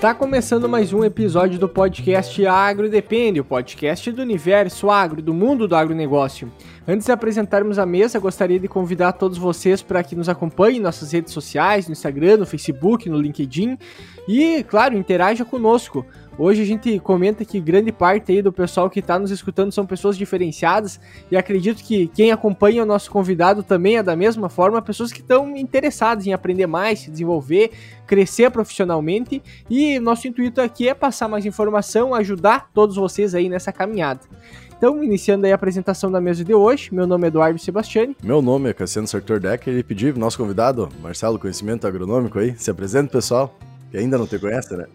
Está começando mais um episódio do podcast Agro Depende, o podcast do universo agro, do mundo do agronegócio. Antes de apresentarmos a mesa, gostaria de convidar todos vocês para que nos acompanhem em nossas redes sociais, no Instagram, no Facebook, no LinkedIn e, claro, interaja conosco. Hoje a gente comenta que grande parte aí do pessoal que está nos escutando são pessoas diferenciadas e acredito que quem acompanha o nosso convidado também é da mesma forma, pessoas que estão interessadas em aprender mais, se desenvolver, crescer profissionalmente e nosso intuito aqui é passar mais informação, ajudar todos vocês aí nessa caminhada. Então, iniciando aí a apresentação da mesa de hoje, meu nome é Eduardo Sebastiani. Meu nome é Cassiano Sartor Decker e pedi pro nosso convidado, Marcelo Conhecimento Agronômico aí, se apresente, pessoal. Que ainda não te conhece, né?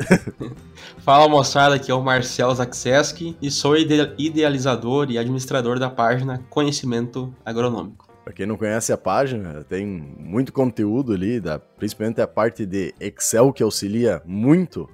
Fala, moçada, aqui é o Marcelo Zakseski e sou idealizador e administrador da página Conhecimento Agronômico. Para quem não conhece a página, tem muito conteúdo ali, principalmente a parte de Excel que auxilia muito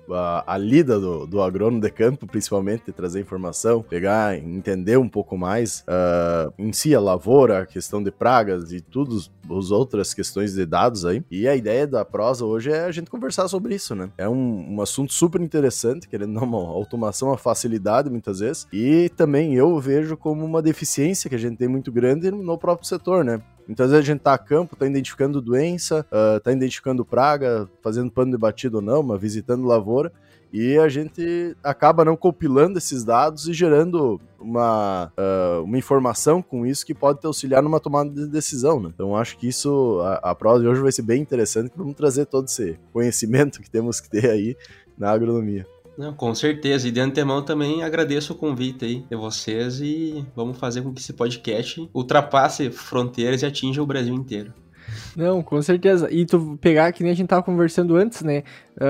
a lida do agrônomo de campo, principalmente, trazer informação, pegar, entender um pouco mais em si a lavoura, a questão de pragas e todas as outras questões de dados aí. E a ideia da prosa hoje é a gente conversar sobre isso, né? É um assunto super interessante, querendo dar uma automação, uma facilidade muitas vezes, e também eu vejo como uma deficiência que a gente tem muito grande no próprio setor, né? Muitas vezes a gente tá a campo, tá identificando doença, tá identificando praga, fazendo pano de batida ou não, mas visitando lavoura, e a gente acaba não compilando esses dados e gerando uma informação com isso que pode te auxiliar numa tomada de decisão, né? Então acho que isso, a prosa de hoje vai ser bem interessante, que vamos trazer todo esse conhecimento que temos que ter aí na agronomia. Não, com certeza, e de antemão também agradeço o convite aí de vocês e vamos fazer com que esse podcast ultrapasse fronteiras e atinja o Brasil inteiro. Não, com certeza. E tu pegar, que nem a gente tava conversando antes, né?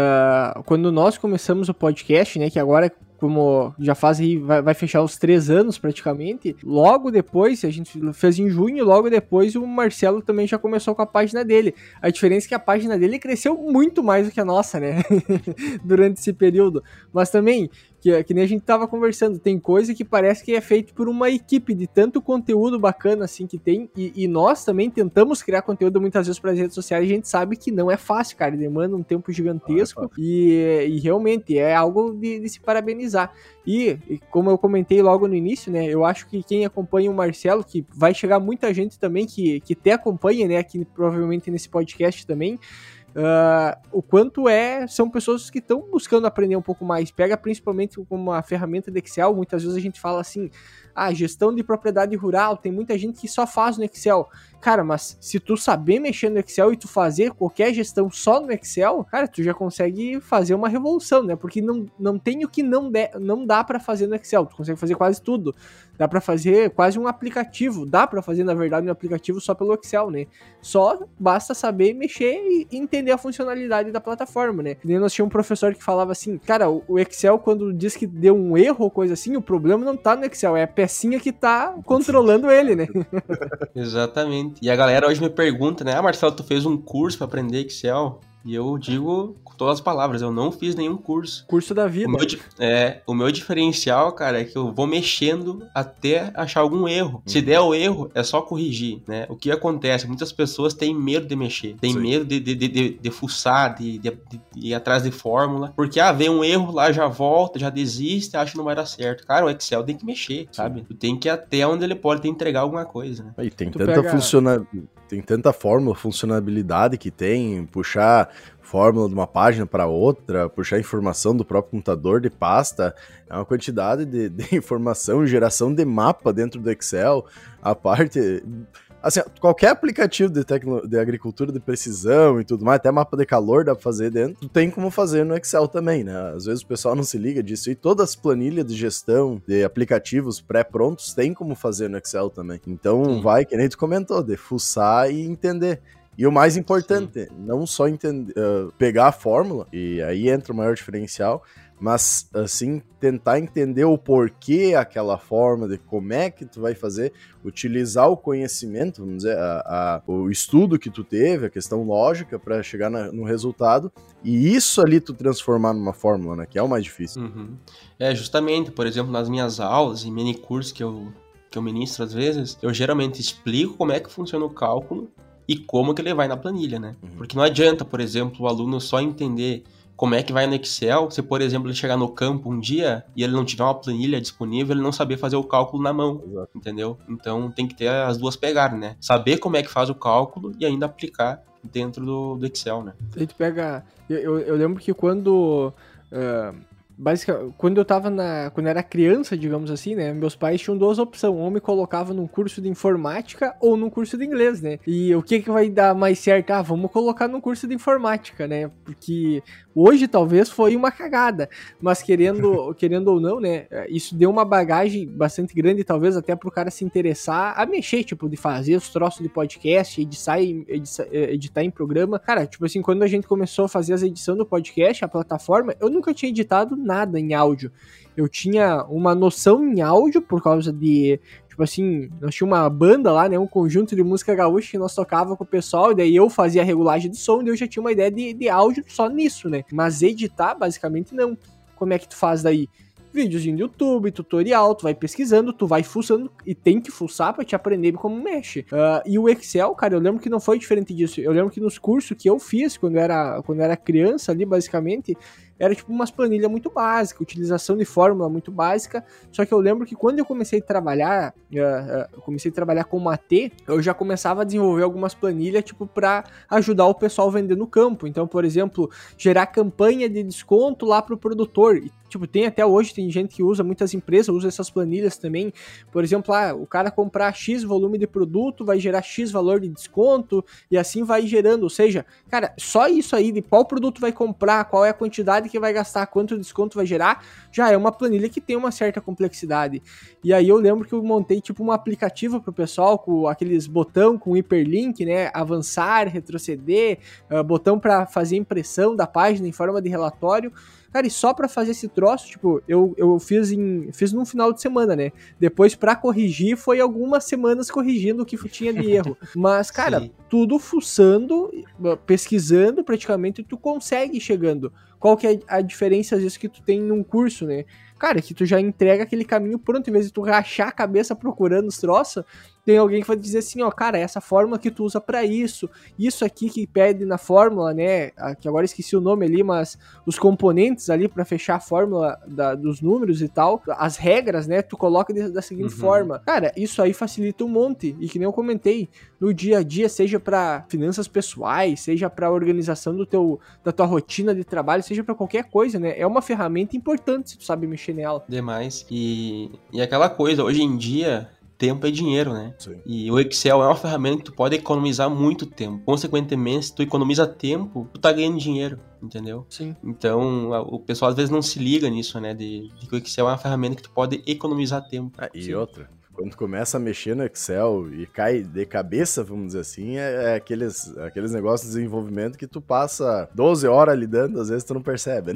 Quando nós começamos o podcast, né? Que agora, como já faz aí, vai fechar os 3 anos praticamente. Logo depois, a gente fez em junho, logo depois o Marcelo também já começou com a página dele. A diferença é que a página dele cresceu muito mais do que a nossa, né? Durante esse período. Mas também, que nem a gente tava conversando, tem coisa que parece que é feito por uma equipe de tanto conteúdo bacana assim que tem, e nós também tentamos criar conteúdo muitas vezes para as redes sociais, e a gente sabe que não é fácil, cara, demanda um tempo gigantesco, e realmente é algo de se parabenizar. E como eu comentei logo no início, né, eu acho que quem acompanha o Marcelo, que vai chegar muita gente também que te acompanha, né, aqui provavelmente nesse podcast também, o quanto são pessoas que estão buscando aprender um pouco mais. Pega principalmente como uma ferramenta de Excel, muitas vezes a gente fala assim, gestão de propriedade rural, tem muita gente que só faz no Excel. Cara, mas se tu saber mexer no Excel e tu fazer qualquer gestão só no Excel, cara, tu já consegue fazer uma revolução, né? Porque não tem o que não dá pra fazer no Excel, tu consegue fazer quase tudo. Dá pra fazer quase um aplicativo, dá pra fazer, na verdade, um aplicativo só pelo Excel, né? Só basta saber mexer e entender a funcionalidade da plataforma, né? E nós tínhamos um professor que falava assim, cara, o Excel, quando diz que deu um erro ou coisa assim, o problema não tá no Excel, é a pecinha que tá controlando ele, né? Exatamente. E a galera hoje me pergunta, né? Marcelo, tu fez um curso pra aprender Excel? E eu digo com todas as palavras, eu não fiz nenhum curso. Curso da vida. O meu diferencial, cara, é que eu vou mexendo até achar algum erro. Se der o erro, é só corrigir, né? O que acontece? Muitas pessoas têm medo de mexer. Têm medo de fuçar, de ir atrás de fórmula. Porque, vem um erro lá, já volta, já desiste, acha que não vai dar certo. Cara, o Excel tem que mexer, sabe? Tu tem que ir até onde ele pode entregar alguma coisa, né? E tem tem tanta fórmula, funcionalidade que tem, puxar fórmula de uma página para outra, puxar informação do próprio computador de pasta, é uma quantidade de informação, geração de mapa dentro do Excel, a parte... Assim, qualquer aplicativo de agricultura de precisão e tudo mais, até mapa de calor dá pra fazer dentro, tem como fazer no Excel também, né? Às vezes o pessoal não se liga disso, e todas as planilhas de gestão de aplicativos pré-prontos tem como fazer no Excel também. Então vai, que nem tu comentou, de fuçar e entender. E o mais importante, não só pegar a fórmula, e aí entra o maior diferencial, mas, assim, tentar entender o porquê aquela forma, de como é que tu vai fazer, utilizar o conhecimento, vamos dizer, o estudo que tu teve, a questão lógica para chegar no resultado, e isso ali tu transformar numa fórmula, né, que é o mais difícil. Uhum. Justamente, por exemplo, nas minhas aulas e mini cursos que eu ministro às vezes, eu geralmente explico como é que funciona o cálculo e como que ele vai na planilha, né? Porque não adianta, por exemplo, o aluno só entender como é que vai no Excel se, por exemplo, ele chegar no campo um dia e ele não tiver uma planilha disponível, ele não saber fazer o cálculo na mão, entendeu? Então tem que ter as duas pegadas, né? Saber como é que faz o cálculo e ainda aplicar dentro do Excel, né? A gente pega... Eu lembro que quando... basicamente, quando eu era criança, digamos assim, né, meus pais tinham duas opções, ou me colocavam num curso de informática ou num curso de inglês, né, e o que vai dar mais certo? Vamos colocar num curso de informática, né, porque hoje talvez foi uma cagada, mas querendo ou não, né, isso deu uma bagagem bastante grande, talvez até pro cara se interessar a mexer, tipo, de fazer os troços de podcast, editar em programa. Cara, tipo assim, quando a gente começou a fazer as edições do podcast, a plataforma, eu nunca tinha editado nada em áudio. Eu tinha uma noção em áudio por causa de, tipo assim, nós tínhamos uma banda lá, né, um conjunto de música gaúcha que nós tocava com o pessoal, e daí eu fazia a regulagem de som, e eu já tinha uma ideia de áudio só nisso, né, mas editar, basicamente, não. Como é que tu faz daí? Videozinho do YouTube, tutorial, tu vai pesquisando, tu vai fuçando, e tem que fuçar pra te aprender como mexe. E o Excel, cara, eu lembro que não foi diferente disso. Eu lembro que nos cursos que eu fiz, quando eu era criança ali, basicamente, era tipo umas planilhas muito básicas, utilização de fórmula muito básica, só que eu lembro que quando eu comecei a trabalhar, com Mate, eu já começava a desenvolver algumas planilhas, tipo, pra ajudar o pessoal a vender no campo. Então, por exemplo, gerar campanha de desconto lá pro produtor. E, tipo, até hoje tem gente que usa, muitas empresas usam essas planilhas também. Por exemplo, o cara comprar X volume de produto, vai gerar X valor de desconto, e assim vai gerando. Ou seja, cara, só isso aí de qual produto vai comprar, qual é a quantidade que vai gastar, quanto desconto vai gerar, já é uma planilha que tem uma certa complexidade. E aí eu lembro que eu montei tipo um aplicativo pro pessoal com aqueles botão com hiperlink, né, avançar, retroceder, botão para fazer impressão da página em forma de relatório. Cara, e só pra fazer esse troço, tipo, eu fiz num final de semana, né? Depois, pra corrigir, foi algumas semanas corrigindo o que tinha de erro. Mas, cara, sim, tudo fuçando, pesquisando, praticamente, tu consegue ir chegando. Qual que é a diferença, às vezes, que tu tem num curso, né? Cara, que tu já entrega aquele caminho pronto, em vez de tu rachar a cabeça procurando os troços, tem alguém que vai dizer assim, ó, cara, essa fórmula que tu usa pra isso aqui que pede na fórmula, né, que agora esqueci o nome ali, mas os componentes ali pra fechar a fórmula dos números e tal, as regras, né, tu coloca da seguinte forma. Cara, isso aí facilita um monte, e que nem eu comentei, no dia a dia, seja pra finanças pessoais, seja pra organização da tua rotina de trabalho, seja pra qualquer coisa, né, é uma ferramenta importante se tu sabe mexer nela. Demais. E aquela coisa, hoje em dia, tempo é dinheiro, né? Sim. E o Excel é uma ferramenta que tu pode economizar muito tempo. Consequentemente, se tu economiza tempo, tu tá ganhando dinheiro, entendeu? Sim. Então, o pessoal às vezes não se liga nisso, né? De que o Excel é uma ferramenta que tu pode economizar tempo. E sim, outra, quando tu começa a mexer no Excel e cai de cabeça, vamos dizer assim, é aqueles negócios de desenvolvimento que tu passa 12 horas lidando, às vezes tu não percebe, né?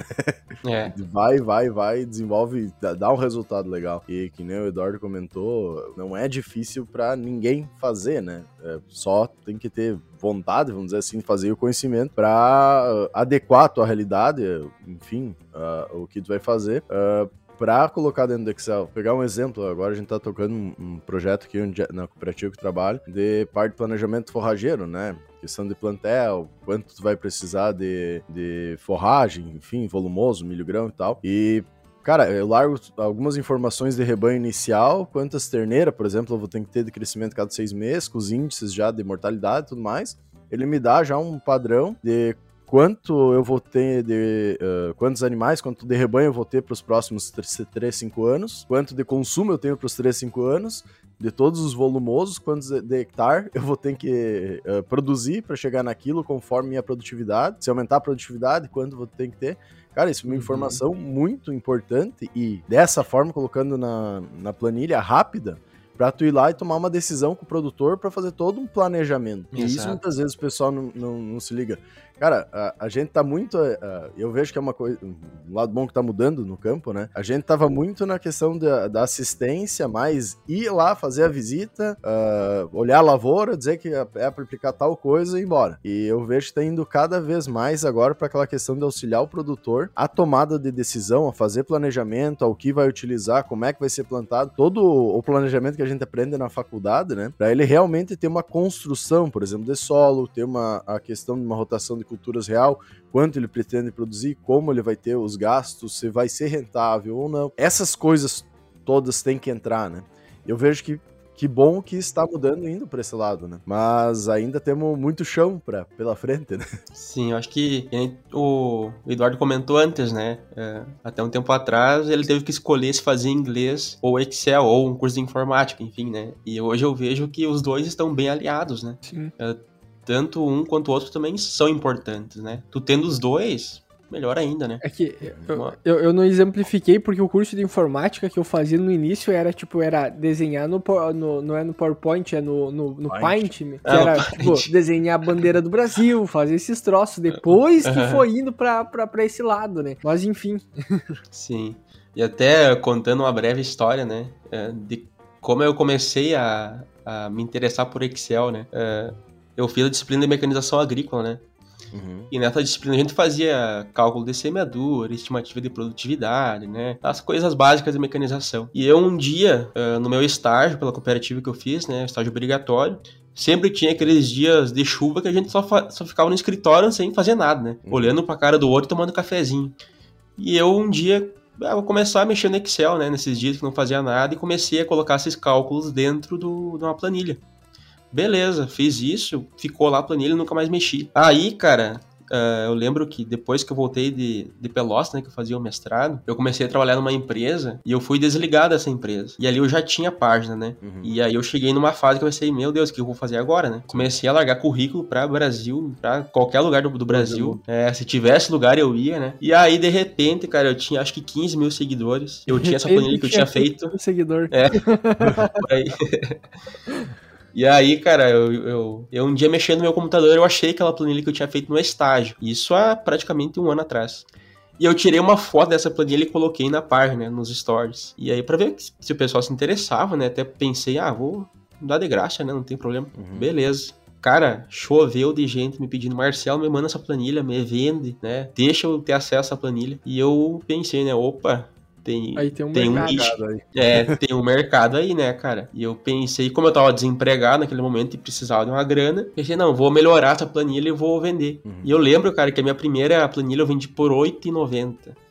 Vai, desenvolve, dá um resultado legal. E que nem o Eduardo comentou, não é difícil pra ninguém fazer, né? Só tem que ter vontade, vamos dizer assim, fazer o conhecimento pra adequar a tua realidade, enfim, o que tu vai fazer, para colocar dentro do Excel. Pegar um exemplo, agora a gente tá tocando um projeto aqui na cooperativa que eu trabalho, de parte de planejamento forrageiro, né? Questão de plantel, quanto tu vai precisar de forragem, enfim, volumoso, milho grão e tal. E, cara, eu largo algumas informações de rebanho inicial, quantas terneiras, por exemplo, eu vou ter que ter de crescimento cada 6 meses, com os índices já de mortalidade e tudo mais. Ele me dá já um padrão de quanto eu vou ter quantos animais, quanto de rebanho eu vou ter para os próximos 3, 5 anos, quanto de consumo eu tenho para os 3, 5 anos, de todos os volumosos, quantos de hectare eu vou ter que produzir para chegar naquilo conforme minha produtividade, se aumentar a produtividade, quanto eu vou ter que ter. Cara, isso é uma informação muito importante e dessa forma, colocando na planilha rápida, pra tu ir lá e tomar uma decisão com o produtor pra fazer todo um planejamento. E isso muitas vezes o pessoal não se liga. Cara, a gente tá muito... eu vejo que é uma coisa... Um lado bom que tá mudando no campo, né? A gente tava muito na questão da assistência, mas ir lá fazer a visita, olhar a lavoura, dizer que é pra aplicar tal coisa e ir embora. E eu vejo que tá indo cada vez mais agora pra aquela questão de auxiliar o produtor a tomada de decisão, a fazer planejamento, ao que vai utilizar, como é que vai ser plantado, todo o planejamento que a gente aprende na faculdade, né? Pra ele realmente ter uma construção, por exemplo, de solo, ter a questão de uma rotação de culturas real, quanto ele pretende produzir, como ele vai ter os gastos, se vai ser rentável ou não. Essas coisas todas têm que entrar, né? Eu vejo que bom que está mudando indo para esse lado, né? Mas ainda temos muito chão pela frente, né? Sim, eu acho que o Eduardo comentou antes, né? Até um tempo atrás ele teve que escolher se fazia inglês ou Excel ou um curso de informática, enfim, né? E hoje eu vejo que os dois estão bem aliados, né? Sim. Tanto um quanto o outro também são importantes, né? Tu tendo os dois, melhor ainda, né? É que eu não exemplifiquei porque o curso de informática que eu fazia no início era desenhar não é no PowerPoint, é no Paint, que era tipo, desenhar a bandeira do Brasil, fazer esses troços, depois que foi indo pra esse lado, né? Mas enfim. Sim. E até contando uma breve história, né? De como eu comecei a me interessar por Excel, né? Eu fiz a disciplina de mecanização agrícola, né? Uhum. E nessa disciplina a gente fazia cálculo de semeadura, estimativa de produtividade, né? As coisas básicas de mecanização. E eu um dia, no meu estágio, pela cooperativa que eu fiz, né? Estágio obrigatório, sempre tinha aqueles dias de chuva que a gente só ficava no escritório sem fazer nada, né? Uhum. Olhando pra cara do outro e tomando cafezinho. E eu um dia, vou começar a mexer no Excel, né? Nesses dias que não fazia nada e comecei a colocar esses cálculos dentro de uma planilha. Beleza, fiz isso, ficou lá a planilha e nunca mais mexi. Aí, cara, eu lembro que depois que eu voltei de Pelotas, né, que eu fazia o mestrado, eu comecei a trabalhar numa empresa e eu fui desligado dessa empresa. E ali eu já tinha página, né? Uhum. E aí eu cheguei numa fase que eu pensei, meu Deus, o que eu vou fazer agora, né? Comecei a largar currículo pra Brasil, pra qualquer lugar do Brasil. Se tivesse lugar eu ia, né? E aí, de repente, cara, eu tinha acho que 15 mil seguidores. Eu tinha essa planilha que eu tinha feito. Seguidor. Por aí. E aí, cara, eu um dia mexendo no meu computador, eu achei aquela planilha que eu tinha feito no estágio. Isso há praticamente 1 ano atrás. E eu tirei uma foto dessa planilha e coloquei na página, né, nos stories. E aí, pra ver se o pessoal se interessava, né, até pensei, vou dar de graça, né, não tem problema. Uhum. Beleza. Cara, choveu de gente me pedindo, Marcelo, me manda essa planilha, me vende, né, deixa eu ter acesso à planilha. E eu pensei, né, opa... Tem um nicho, tem um mercado aí, né, cara? E eu pensei, como eu tava desempregado naquele momento e precisava de uma grana, pensei, não, vou melhorar essa planilha e vou vender. Uhum. E eu lembro, cara, que a minha primeira planilha eu vendi por R$8,90.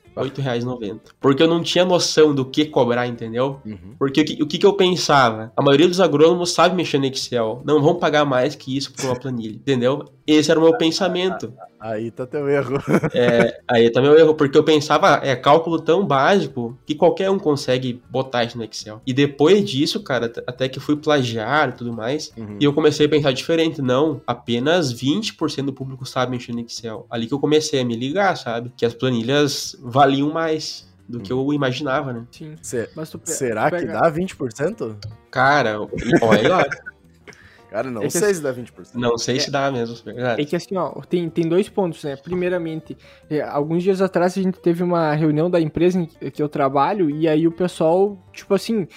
R$8,90. Porque eu não tinha noção do que cobrar, entendeu? Uhum. Porque o que eu pensava? A maioria dos agrônomos sabe mexer no Excel. Não vão pagar mais que isso por uma planilha, entendeu? Esse era o meu pensamento. Aí tá teu erro. Aí tá meu erro, porque eu pensava, cálculo tão básico que qualquer um consegue botar isso no Excel. E depois disso, cara, até que fui plagiar e tudo mais, e eu comecei a pensar diferente. Não, apenas 20% do público sabe mexer no Excel. Ali que eu comecei a me ligar, sabe? Que as planilhas valiam mais do que eu imaginava, né? Sim. Será que dá 20%? Cara, olha lá. Cara, não sei se dá 20%. Não sei se dá mesmo, verdade. É que assim, ó, tem 2 pontos, né? Primeiramente, alguns dias atrás a gente teve uma reunião da empresa em que eu trabalho e aí o pessoal, tipo assim,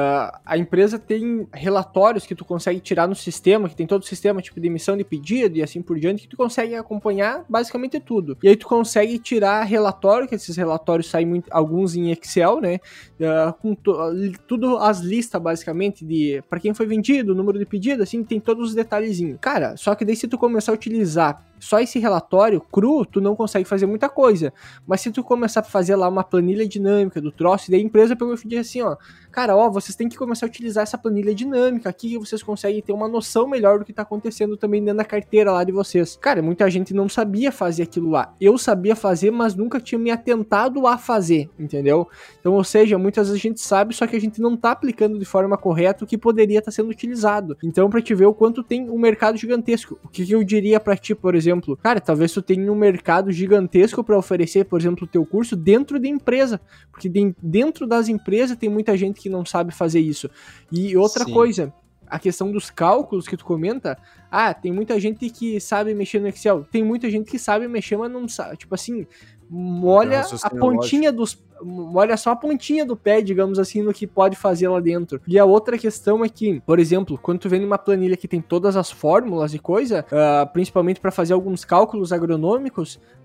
a empresa tem relatórios que tu consegue tirar no sistema, que tem todo o sistema, tipo de emissão de pedido e assim por diante, que tu consegue acompanhar basicamente tudo. E aí tu consegue tirar relatório, que esses relatórios saem alguns em Excel, né? Com tudo as listas, basicamente, de para quem foi vendido, o número de pedido, assim, tem todos os detalhezinhos. Cara, só que daí se tu começar a utilizar só esse relatório cru, tu não consegue fazer muita coisa. Mas se tu começar a fazer lá uma planilha dinâmica do troço, daí a empresa pegou e disse assim, ó, cara, vocês têm que começar a utilizar essa planilha dinâmica aqui, que vocês conseguem ter uma noção melhor do que tá acontecendo também dentro da carteira lá de vocês. Cara, muita gente não sabia fazer aquilo lá. Eu sabia fazer, mas nunca tinha me atentado a fazer, entendeu? Então, ou seja, muitas vezes a gente sabe, só que a gente não tá aplicando de forma correta o que poderia estar sendo utilizado. Então, pra te ver o quanto tem um mercado gigantesco. O que eu diria pra ti, por exemplo, cara, talvez tu tenha um mercado gigantesco para oferecer, por exemplo, o teu curso dentro da empresa, porque dentro das empresas tem muita gente que não sabe fazer isso. E outra coisa, a questão dos cálculos que tu comenta, tem muita gente que sabe mexer no Excel, tem muita gente que sabe mexer, mas não sabe, tipo assim, molha a pontinha olha só a pontinha do pé, digamos assim, no que pode fazer lá dentro. E a outra questão é que, por exemplo, quando tu vem numa planilha que tem todas as fórmulas e coisa, principalmente para fazer alguns cálculos agronômicos,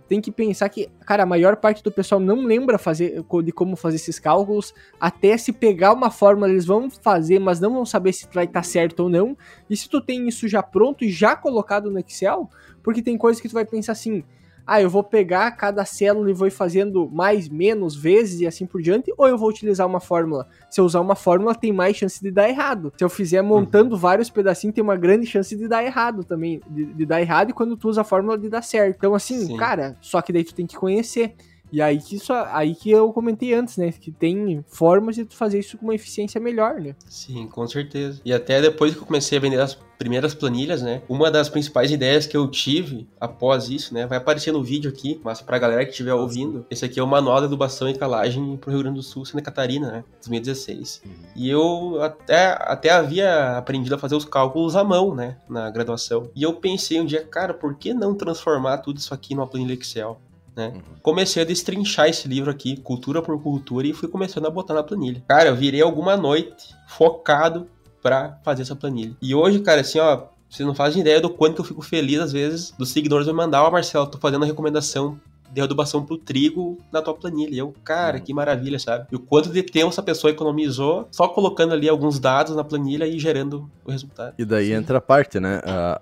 tem que pensar que, cara, a maior parte do pessoal não lembra de como fazer esses cálculos, até se pegar uma fórmula eles vão fazer, mas não vão saber se vai estar certo ou não, e se tu tem isso já pronto e já colocado no Excel, porque tem coisas que tu vai pensar assim, eu vou pegar cada célula e vou ir fazendo mais, menos vezes e assim por diante, ou eu vou utilizar uma fórmula. Se eu usar uma fórmula, tem mais chance de dar errado. Se eu fizer montando vários pedacinhos, tem uma grande chance de dar errado também, de dar errado, e quando tu usa a fórmula, de dar certo. Então assim, Sim. cara, só que daí tu tem que conhecer. E aí que eu comentei antes, né? Que tem formas de tu fazer isso com uma eficiência melhor, né? Sim, com certeza. E até depois que eu comecei a vender as primeiras planilhas, né? Uma das principais ideias que eu tive após isso, né? Vai aparecer no vídeo aqui, mas pra galera que estiver ouvindo, esse aqui é o Manual de Adubação e Calagem pro Rio Grande do Sul, Santa Catarina, né? 2016. E eu até havia aprendido a fazer os cálculos à mão, né? Na graduação. E eu pensei um dia, cara, por que não transformar tudo isso aqui numa planilha Excel? Né? Comecei a destrinchar esse livro aqui, cultura por cultura, e fui começando a botar na planilha. Cara, eu virei alguma noite focado pra fazer essa planilha. E hoje, cara, assim, ó, vocês não fazem ideia do quanto que eu fico feliz, às vezes, dos seguidores me mandar, Marcelo, tô fazendo a recomendação de adubação pro trigo na tua planilha. E eu, cara, que maravilha, sabe? E o quanto de tempo essa pessoa economizou só colocando ali alguns dados na planilha e gerando o resultado. E daí entra a parte, né?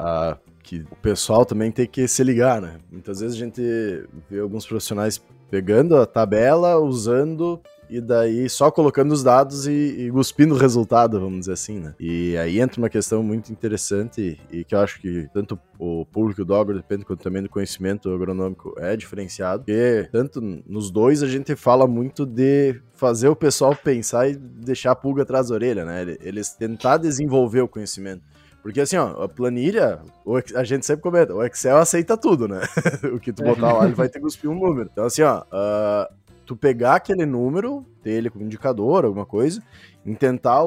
Que o pessoal também tem que se ligar, né? Muitas vezes a gente vê alguns profissionais pegando a tabela, usando, e daí só colocando os dados e cuspindo o resultado, vamos dizer assim, né? E aí entra uma questão muito interessante e que eu acho que tanto o público do agro depende, quanto também do conhecimento agronômico é diferenciado, porque tanto nos dois a gente fala muito de fazer o pessoal pensar e deixar a pulga atrás da orelha, né? Eles tentar desenvolver o conhecimento. Porque assim, ó, a planilha, a gente sempre comenta, o Excel aceita tudo, né? O que tu botar lá, ele vai ter que cuspir um número. Então assim, ó, tu pegar aquele número, ter ele como indicador, alguma coisa, e tentar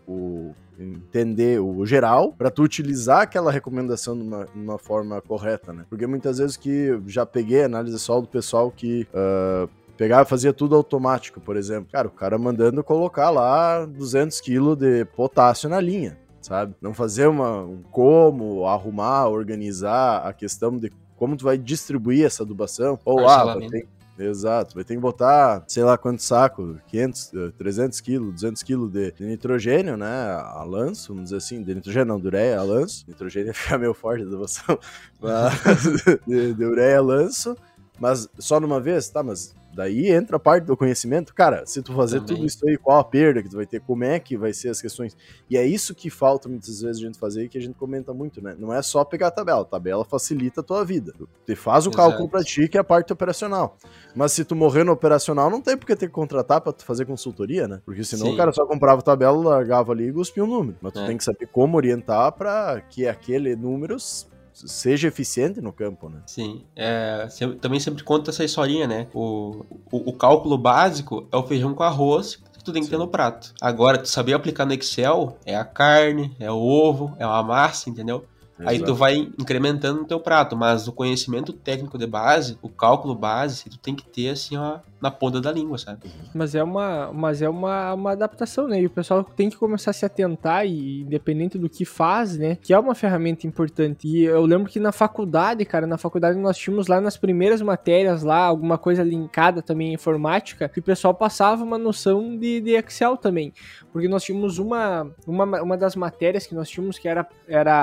entender o geral, pra tu utilizar aquela recomendação de uma forma correta, né? Porque muitas vezes que eu já peguei análise solo do pessoal que... pegava e fazia tudo automático, por exemplo. Cara, o cara mandando colocar lá 200 kg de potássio na linha, sabe? Não fazer como arrumar, organizar a questão de como tu vai distribuir essa adubação. Ou, exato, vai ter que botar, sei lá quantos sacos, 500, 300 kg, 200 kg de nitrogênio, né, a lanço, vamos dizer assim, de nitrogênio não, de ureia a lanço. Nitrogênio fica meio forte a adubação, mas de ureia a lanço, mas só numa vez, tá, mas daí entra a parte do conhecimento, cara, se tu fazer tudo isso aí, qual a perda que tu vai ter, como é que vai ser as questões, e é isso que falta muitas vezes a gente fazer e que a gente comenta muito, né, não é só pegar a tabela facilita a tua vida, tu faz o cálculo pra ti, que é a parte operacional, mas se tu morrer no operacional, não tem porque ter que contratar pra tu fazer consultoria, né, porque senão o cara só comprava a tabela, largava ali e cuspia um número, mas tu tem que saber como orientar pra que aquele número seja eficiente no campo, né? Sim, também sempre conta essa historinha, né? O cálculo básico é o feijão com arroz que tu tem que ter no prato. Agora, tu saber aplicar no Excel é a carne, é o ovo, é a massa, entendeu? Exato. Aí tu vai incrementando no teu prato, mas o conhecimento técnico de base, o cálculo base, tu tem que ter assim, ó, na ponta da língua, sabe? Mas é uma adaptação, né? E o pessoal tem que começar a se atentar, e independente do que faz, né? Que é uma ferramenta importante. E eu lembro que na faculdade, cara, nós tínhamos lá nas primeiras matérias lá, alguma coisa linkada também à informática, que o pessoal passava uma noção de Excel também. Porque nós tínhamos uma das matérias que nós tínhamos que era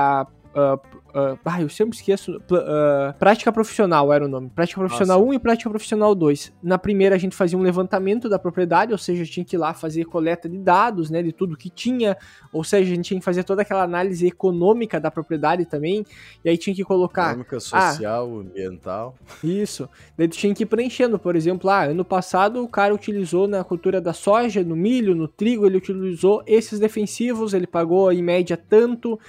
eu sempre esqueço, prática profissional era o nome, prática profissional 1 e prática profissional 2. Na primeira a gente fazia um levantamento da propriedade, ou seja, tinha que ir lá fazer coleta de dados, né, de tudo que tinha, ou seja, a gente tinha que fazer toda aquela análise econômica da propriedade também, e aí tinha que colocar... Econômica, social, ambiental. Isso, daí tu tinha que ir preenchendo, por exemplo, ano passado o cara utilizou na cultura da soja, no milho, no trigo, ele utilizou esses defensivos, ele pagou em média tanto,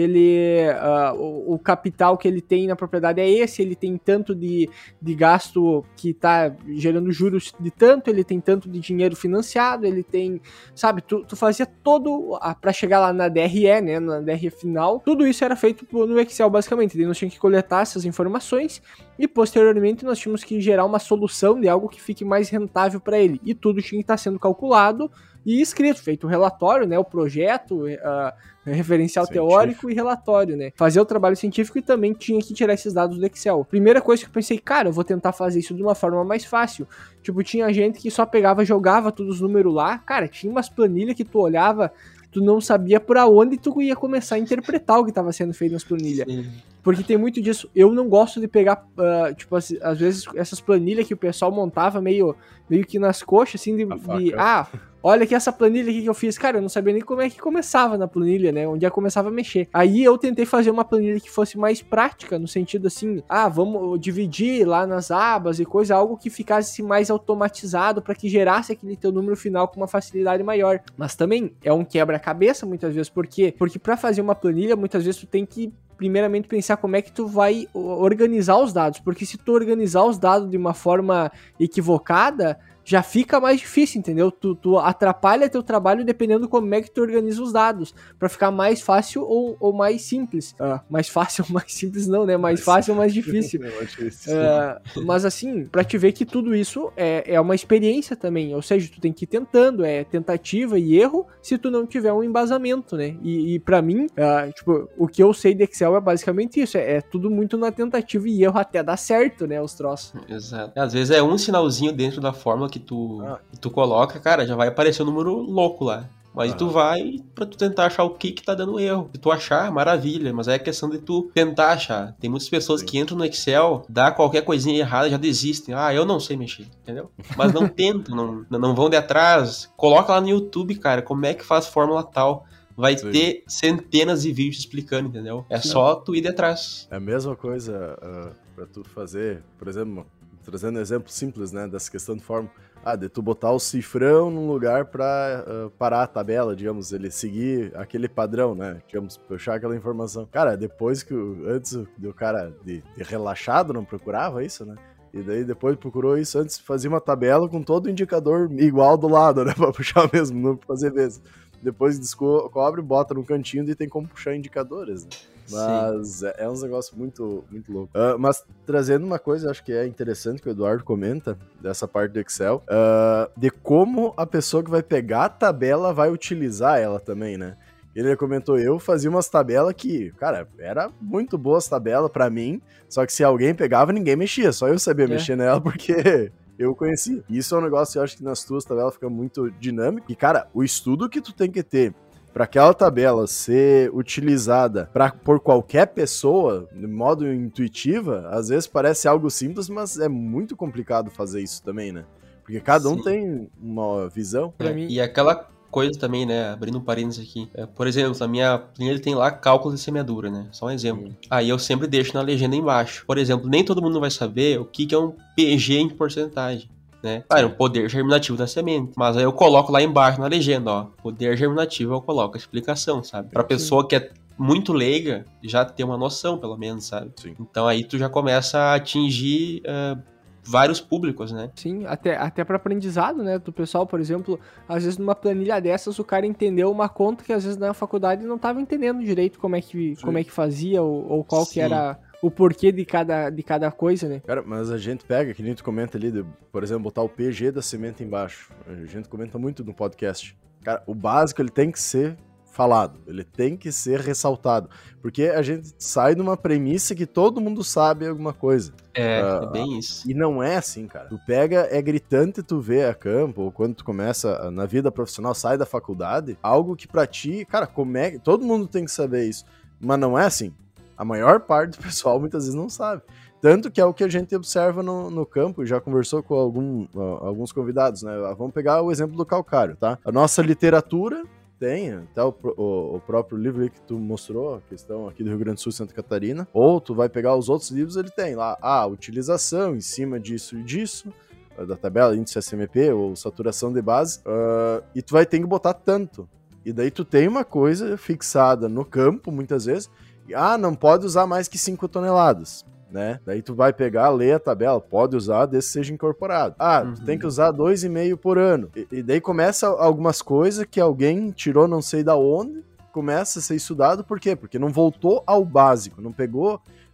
o capital que ele tem na propriedade é esse, ele tem tanto de gasto que tá gerando juros de tanto, ele tem tanto de dinheiro financiado, ele tem, sabe, tu fazia todo, pra chegar lá na DRE, né, na DRE final, tudo isso era feito no Excel basicamente, daí nós tínhamos que coletar essas informações e posteriormente nós tínhamos que gerar uma solução de algo que fique mais rentável para ele, e tudo tinha que estar sendo calculado e escrito, feito o relatório, né, o projeto, referencial teórico e relatório, né, fazer o trabalho científico e também tinha que tirar esses dados do Excel. Primeira coisa que eu pensei, cara, eu vou tentar fazer isso de uma forma mais fácil. Tipo, tinha gente que só pegava, jogava todos os números lá, cara, tinha umas planilhas que tu olhava, tu não sabia por onde tu ia começar a interpretar o que estava sendo feito nas planilhas. Sim. Porque tem muito disso. Eu não gosto de pegar, tipo, às vezes essas planilhas que o pessoal montava meio que nas coxas, assim, olha aqui essa planilha aqui que eu fiz. Cara, eu não sabia nem como é que começava na planilha, né? Onde eu começava a mexer. Aí eu tentei fazer uma planilha que fosse mais prática, no sentido assim, vamos dividir lá nas abas e coisa, algo que ficasse mais automatizado para que gerasse aquele teu número final com uma facilidade maior. Mas também é um quebra-cabeça muitas vezes. Por quê? Porque para fazer uma planilha, muitas vezes tu tem que primeiramente pensar como é que tu vai organizar os dados, porque se tu organizar os dados de uma forma equivocada, já fica mais difícil, entendeu? Tu atrapalha teu trabalho dependendo como é que tu organiza os dados, pra ficar mais fácil ou mais simples. Mais fácil ou mais simples não, né? Mais fácil ou mais difícil. Mas assim, pra te ver que tudo isso é uma experiência também, ou seja, tu tem que ir tentando, é tentativa e erro se tu não tiver um embasamento, né? E pra mim, tipo, o que eu sei de Excel é basicamente isso, é tudo muito na tentativa e erro até dar certo, né, os troços. Exato. Às vezes é um sinalzinho dentro da fórmula que tu coloca, cara, já vai aparecer um número louco lá. Mas tu vai pra tu tentar achar o que tá dando erro. Se tu achar, maravilha, mas é questão de tu tentar achar. Tem muitas pessoas que entram no Excel, dá qualquer coisinha errada, já desistem. Eu não sei mexer, entendeu? Mas não tentam, não vão de atrás. Coloca lá no YouTube, cara, como é que faz fórmula tal. Vai ter centenas de vídeos explicando, entendeu? É só tu ir de atrás. É a mesma coisa pra tu fazer, por exemplo, trazendo um exemplo simples, né, dessa questão de fórmula. De tu botar o cifrão num lugar pra parar a tabela, digamos, ele seguir aquele padrão, né, digamos, puxar aquela informação. Cara, depois que antes do cara de relaxado não procurava isso, né, e daí depois procurou isso, antes fazia uma tabela com todo o indicador igual do lado, né, pra puxar mesmo, não fazer vezes. Depois descobre, bota no cantinho e tem como puxar indicadores, né? Mas é um negócio muito, muito louco. Mas trazendo uma coisa, acho que é interessante que o Eduardo comenta, dessa parte do Excel, de como a pessoa que vai pegar a tabela vai utilizar ela também, né? Ele comentou, eu fazia umas tabelas que, cara, era muito boas tabelas pra mim, só que se alguém pegava, ninguém mexia, só eu sabia mexer nela, porque eu conhecia. Isso é um negócio que eu acho que nas tuas tabelas fica muito dinâmico. E, cara, o estudo que tu tem que ter para aquela tabela ser utilizada por qualquer pessoa, de modo intuitiva, às vezes parece algo simples, mas é muito complicado fazer isso também, né? Porque cada um tem uma visão. Pra mim. E aquela coisa também, né, abrindo um parênteses aqui, por exemplo, na minha planilha ele tem lá cálculo de semeadura, né, só um exemplo. Aí eu sempre deixo na legenda embaixo. Por exemplo, nem todo mundo vai saber o que é um PG em porcentagem, né? Claro, o poder germinativo da semente. Mas aí eu coloco lá embaixo na legenda, ó, poder germinativo, eu coloco a explicação, sabe? Pra pessoa que é muito leiga, já ter uma noção, pelo menos, sabe? Sim. Então aí tu já começa a atingir vários públicos, né? Sim, até para aprendizado, né, do pessoal, por exemplo, às vezes numa planilha dessas o cara entendeu uma conta que às vezes na faculdade não estava entendendo direito como é que fazia ou qual que era o porquê de cada coisa, né? Cara, mas a gente pega, que nem tu comenta ali, por exemplo, botar o PG da semente embaixo. A gente comenta muito no podcast. Cara, o básico ele tem que ser falado, ele tem que ser ressaltado, porque a gente sai de uma premissa que todo mundo sabe alguma coisa. É bem isso. E não é assim, cara. Tu pega, é gritante tu vê a campo, ou quando tu começa na vida profissional, sai da faculdade, algo que pra ti, cara, todo mundo tem que saber isso, mas não é assim. A maior parte do pessoal muitas vezes não sabe. Tanto que é o que a gente observa no campo, já conversou com alguns convidados, né? Vamos pegar o exemplo do calcário, tá? A nossa literatura tem, até o próprio livro aí que tu mostrou, a questão aqui do Rio Grande do Sul e Santa Catarina, ou tu vai pegar os outros livros, ele tem lá a utilização em cima disso e disso, da tabela, índice SMP ou saturação de base, e tu vai ter que botar tanto. E daí tu tem uma coisa fixada no campo, muitas vezes, não pode usar mais que 5 toneladas. Né? Daí tu vai pegar, ler a tabela, pode usar desde que seja incorporado. Tu tem que usar 2,5 por ano. E daí começa algumas coisas que alguém tirou não sei da onde, começa a ser estudado, por quê? Porque não voltou ao básico, não pegou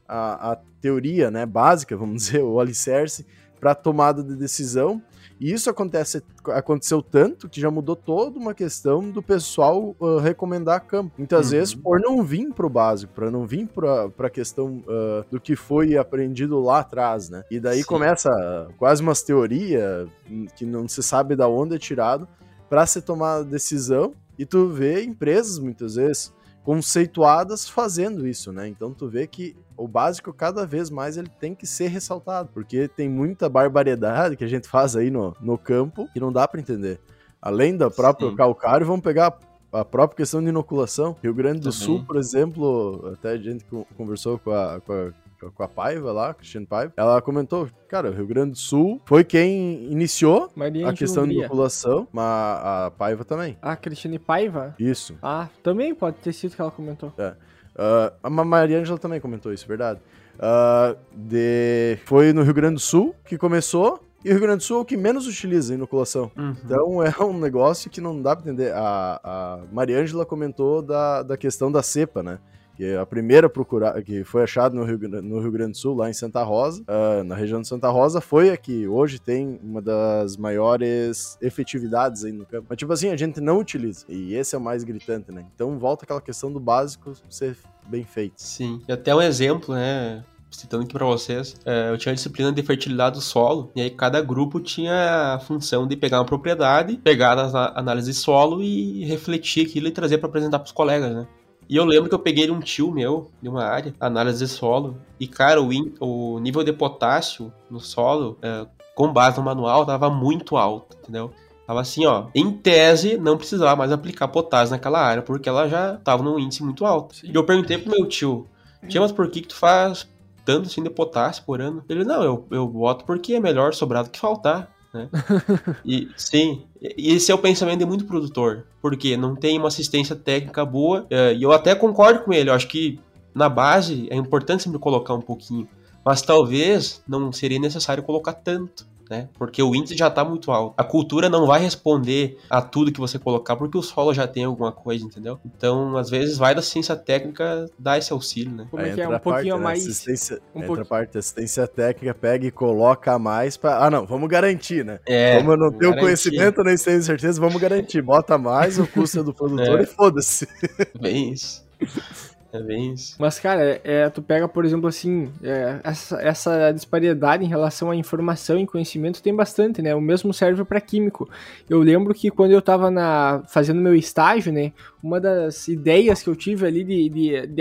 a teoria, né, básica, vamos dizer, o alicerce para tomada de decisão. E isso aconteceu tanto que já mudou toda uma questão do pessoal recomendar campo. Muitas vezes por não vir pro básico, para não vir pra questão do que foi aprendido lá atrás, né? E daí começa quase umas teorias que não se sabe da onde é tirado para se tomar decisão. E tu vê empresas, muitas vezes, conceituadas fazendo isso, né? Então tu vê que o básico cada vez mais ele tem que ser ressaltado, porque tem muita barbaridade que a gente faz aí no campo que não dá para entender. Além da própria calcário, vamos pegar a própria questão de inoculação. Rio Grande do Sul, por exemplo, até a gente conversou com a Paiva lá, Cristiane Paiva, ela comentou, cara, o Rio Grande do Sul foi quem iniciou a questão de inoculação, mas a Paiva também. Ah, Cristiane Paiva? Isso. Ah, também pode ter sido que ela comentou. A Maria Ângela também comentou isso, verdade. Foi no Rio Grande do Sul que começou, e o Rio Grande do Sul é o que menos utiliza inoculação. Então é um negócio que não dá pra entender. A Maria Ângela comentou da questão da cepa, né? Que a primeira que foi achada no Rio Grande do Sul, lá em Santa Rosa, na região de Santa Rosa, foi a que hoje tem uma das maiores efetividades aí no campo. Mas, tipo assim, a gente não utiliza. E esse é o mais gritante, né? Então, volta aquela questão do básico ser bem feito. Sim. E até um exemplo, né? Citando aqui pra vocês, eu tinha a disciplina de fertilidade do solo, e aí cada grupo tinha a função de pegar uma propriedade, pegar a análise de solo e refletir aquilo e trazer pra apresentar pros colegas, né? E eu lembro que eu peguei um tio meu, de uma área, análise de solo, e, cara, o nível de potássio no solo, com base no manual, tava muito alto, entendeu? Tava assim, ó, em tese, não precisava mais aplicar potássio naquela área, porque ela já tava num índice muito alto. Sim. E eu perguntei pro meu tio, mas por que tu faz tanto assim de potássio por ano? Ele, não, eu boto porque é melhor sobrar do que faltar. Né? E sim, esse é o pensamento de muito produtor, porque não tem uma assistência técnica boa, e eu até concordo com ele, eu acho que na base é importante sempre colocar um pouquinho, mas talvez não seria necessário colocar tanto, né? Porque o índice já está muito alto. A cultura não vai responder a tudo que você colocar, porque o solo já tem alguma coisa, entendeu? Então, às vezes, vai da ciência técnica dar esse auxílio, né? Como é que é? Um pouquinho a mais... Entra a parte da assistência técnica, pega e coloca a mais pra... não, vamos garantir, né? Como eu não tenho conhecimento, nem tenho certeza, vamos garantir. Bota mais, o custo é do produtor e foda-se. Bem isso. É bem isso. Mas, cara, tu pega, por exemplo, assim, essa disparidade em relação à informação e conhecimento tem bastante, né? O mesmo serve para químico. Eu lembro que quando eu tava fazendo meu estágio, né? Uma das ideias que eu tive ali de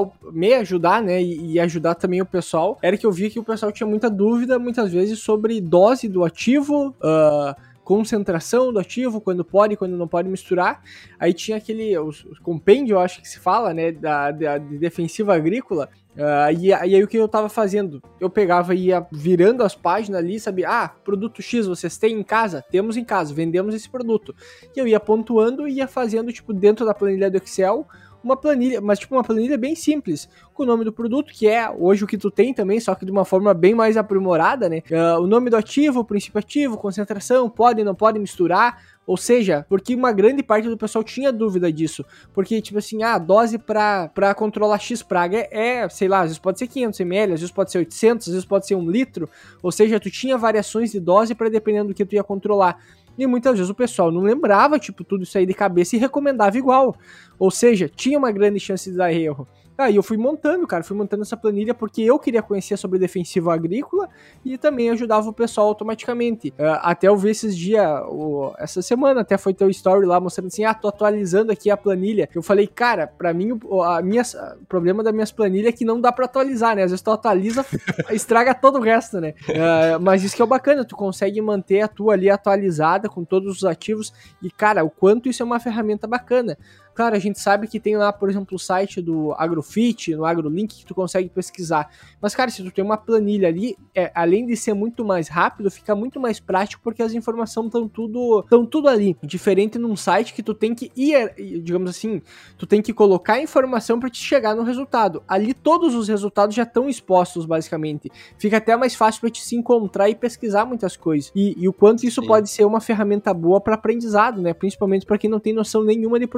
me ajudar, né? E ajudar também o pessoal, era que eu via que o pessoal tinha muita dúvida, muitas vezes, sobre dose do ativo, concentração do ativo, quando pode e quando não pode misturar. Aí tinha aquele compêndio, eu acho que se fala, né, da defensiva agrícola. E aí o que eu tava fazendo? Eu pegava e ia virando as páginas ali, sabia? Produto X vocês têm em casa? Temos em casa, vendemos esse produto. E eu ia pontuando e ia fazendo, tipo, dentro da planilha do Excel, uma planilha, mas tipo uma planilha bem simples, com o nome do produto, que é hoje o que tu tem também, só que de uma forma bem mais aprimorada, né? O nome do ativo, o princípio ativo, concentração, pode, não pode misturar, ou seja, porque uma grande parte do pessoal tinha dúvida disso, porque tipo assim, a dose pra controlar X praga sei lá, às vezes pode ser 500 ml, às vezes pode ser 800, às vezes pode ser 1 litro, ou seja, tu tinha variações de dose para dependendo do que tu ia controlar. E muitas vezes o pessoal não lembrava, tipo, tudo isso aí de cabeça e recomendava igual. Ou seja, tinha uma grande chance de dar erro. Aí eu fui montando essa planilha porque eu queria conhecer sobre defensivo agrícola e também ajudava o pessoal automaticamente. Até eu vi esses dias, essa semana até foi teu story lá mostrando assim, tô atualizando aqui a planilha. Eu falei, cara, pra mim o problema das minhas planilhas é que não dá pra atualizar, né? Às vezes tu atualiza, estraga todo o resto, né? Mas isso que é o bacana, tu consegue manter a tua ali atualizada com todos os ativos e, cara, o quanto isso é uma ferramenta bacana. Claro, a gente sabe que tem lá, por exemplo, o site do Agrofit, no AgroLink, que tu consegue pesquisar. Mas, cara, se tu tem uma planilha ali, além de ser muito mais rápido, fica muito mais prático porque as informações estão tudo ali. Diferente num site que tu tem que ir, digamos assim, tu tem que colocar a informação para te chegar no resultado. Ali todos os resultados já estão expostos, basicamente. Fica até mais fácil para te se encontrar e pesquisar muitas coisas. E o quanto isso pode ser uma ferramenta boa para aprendizado, né? Principalmente para quem não tem noção nenhuma de produto, que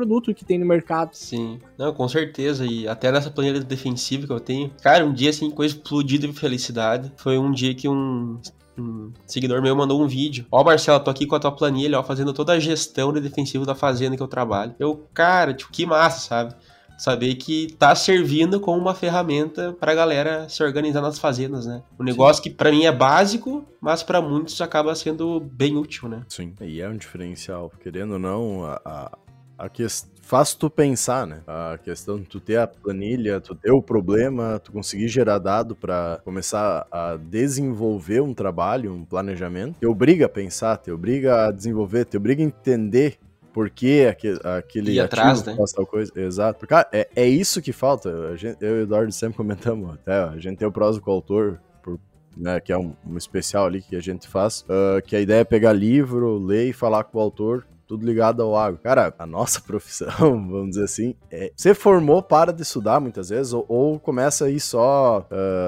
tem no mercado. Sim, não, com certeza. E até nessa planilha defensiva que eu tenho, cara, um dia assim, coisa explodida de felicidade. Foi um dia que um seguidor meu mandou um vídeo. Ó, Marcelo, tô aqui com a tua planilha, ó, fazendo toda a gestão de defensivo da fazenda que eu trabalho. Eu, cara, tipo, que massa, sabe? Saber que tá servindo como uma ferramenta pra galera se organizar nas fazendas, né? Um negócio que pra mim é básico, mas pra muitos acaba sendo bem útil, né? Sim, e é um diferencial. Querendo ou não, a questão faz tu pensar, né? A questão de tu ter a planilha, tu ter o problema, tu conseguir gerar dado pra começar a desenvolver um trabalho, um planejamento, te obriga a pensar, te obriga a desenvolver, te obriga a entender por que aquele atrás, né? faz tal coisa. Exato. Porque, cara, é isso que falta. Eu e o Eduardo sempre comentamos, até, a gente tem o prosa com o autor, né, que é um especial ali que a gente faz, que a ideia é pegar livro, ler e falar com o autor, tudo ligado ao agro. Cara, a nossa profissão, vamos dizer assim, você formou, para de estudar muitas vezes, ou começa a ir só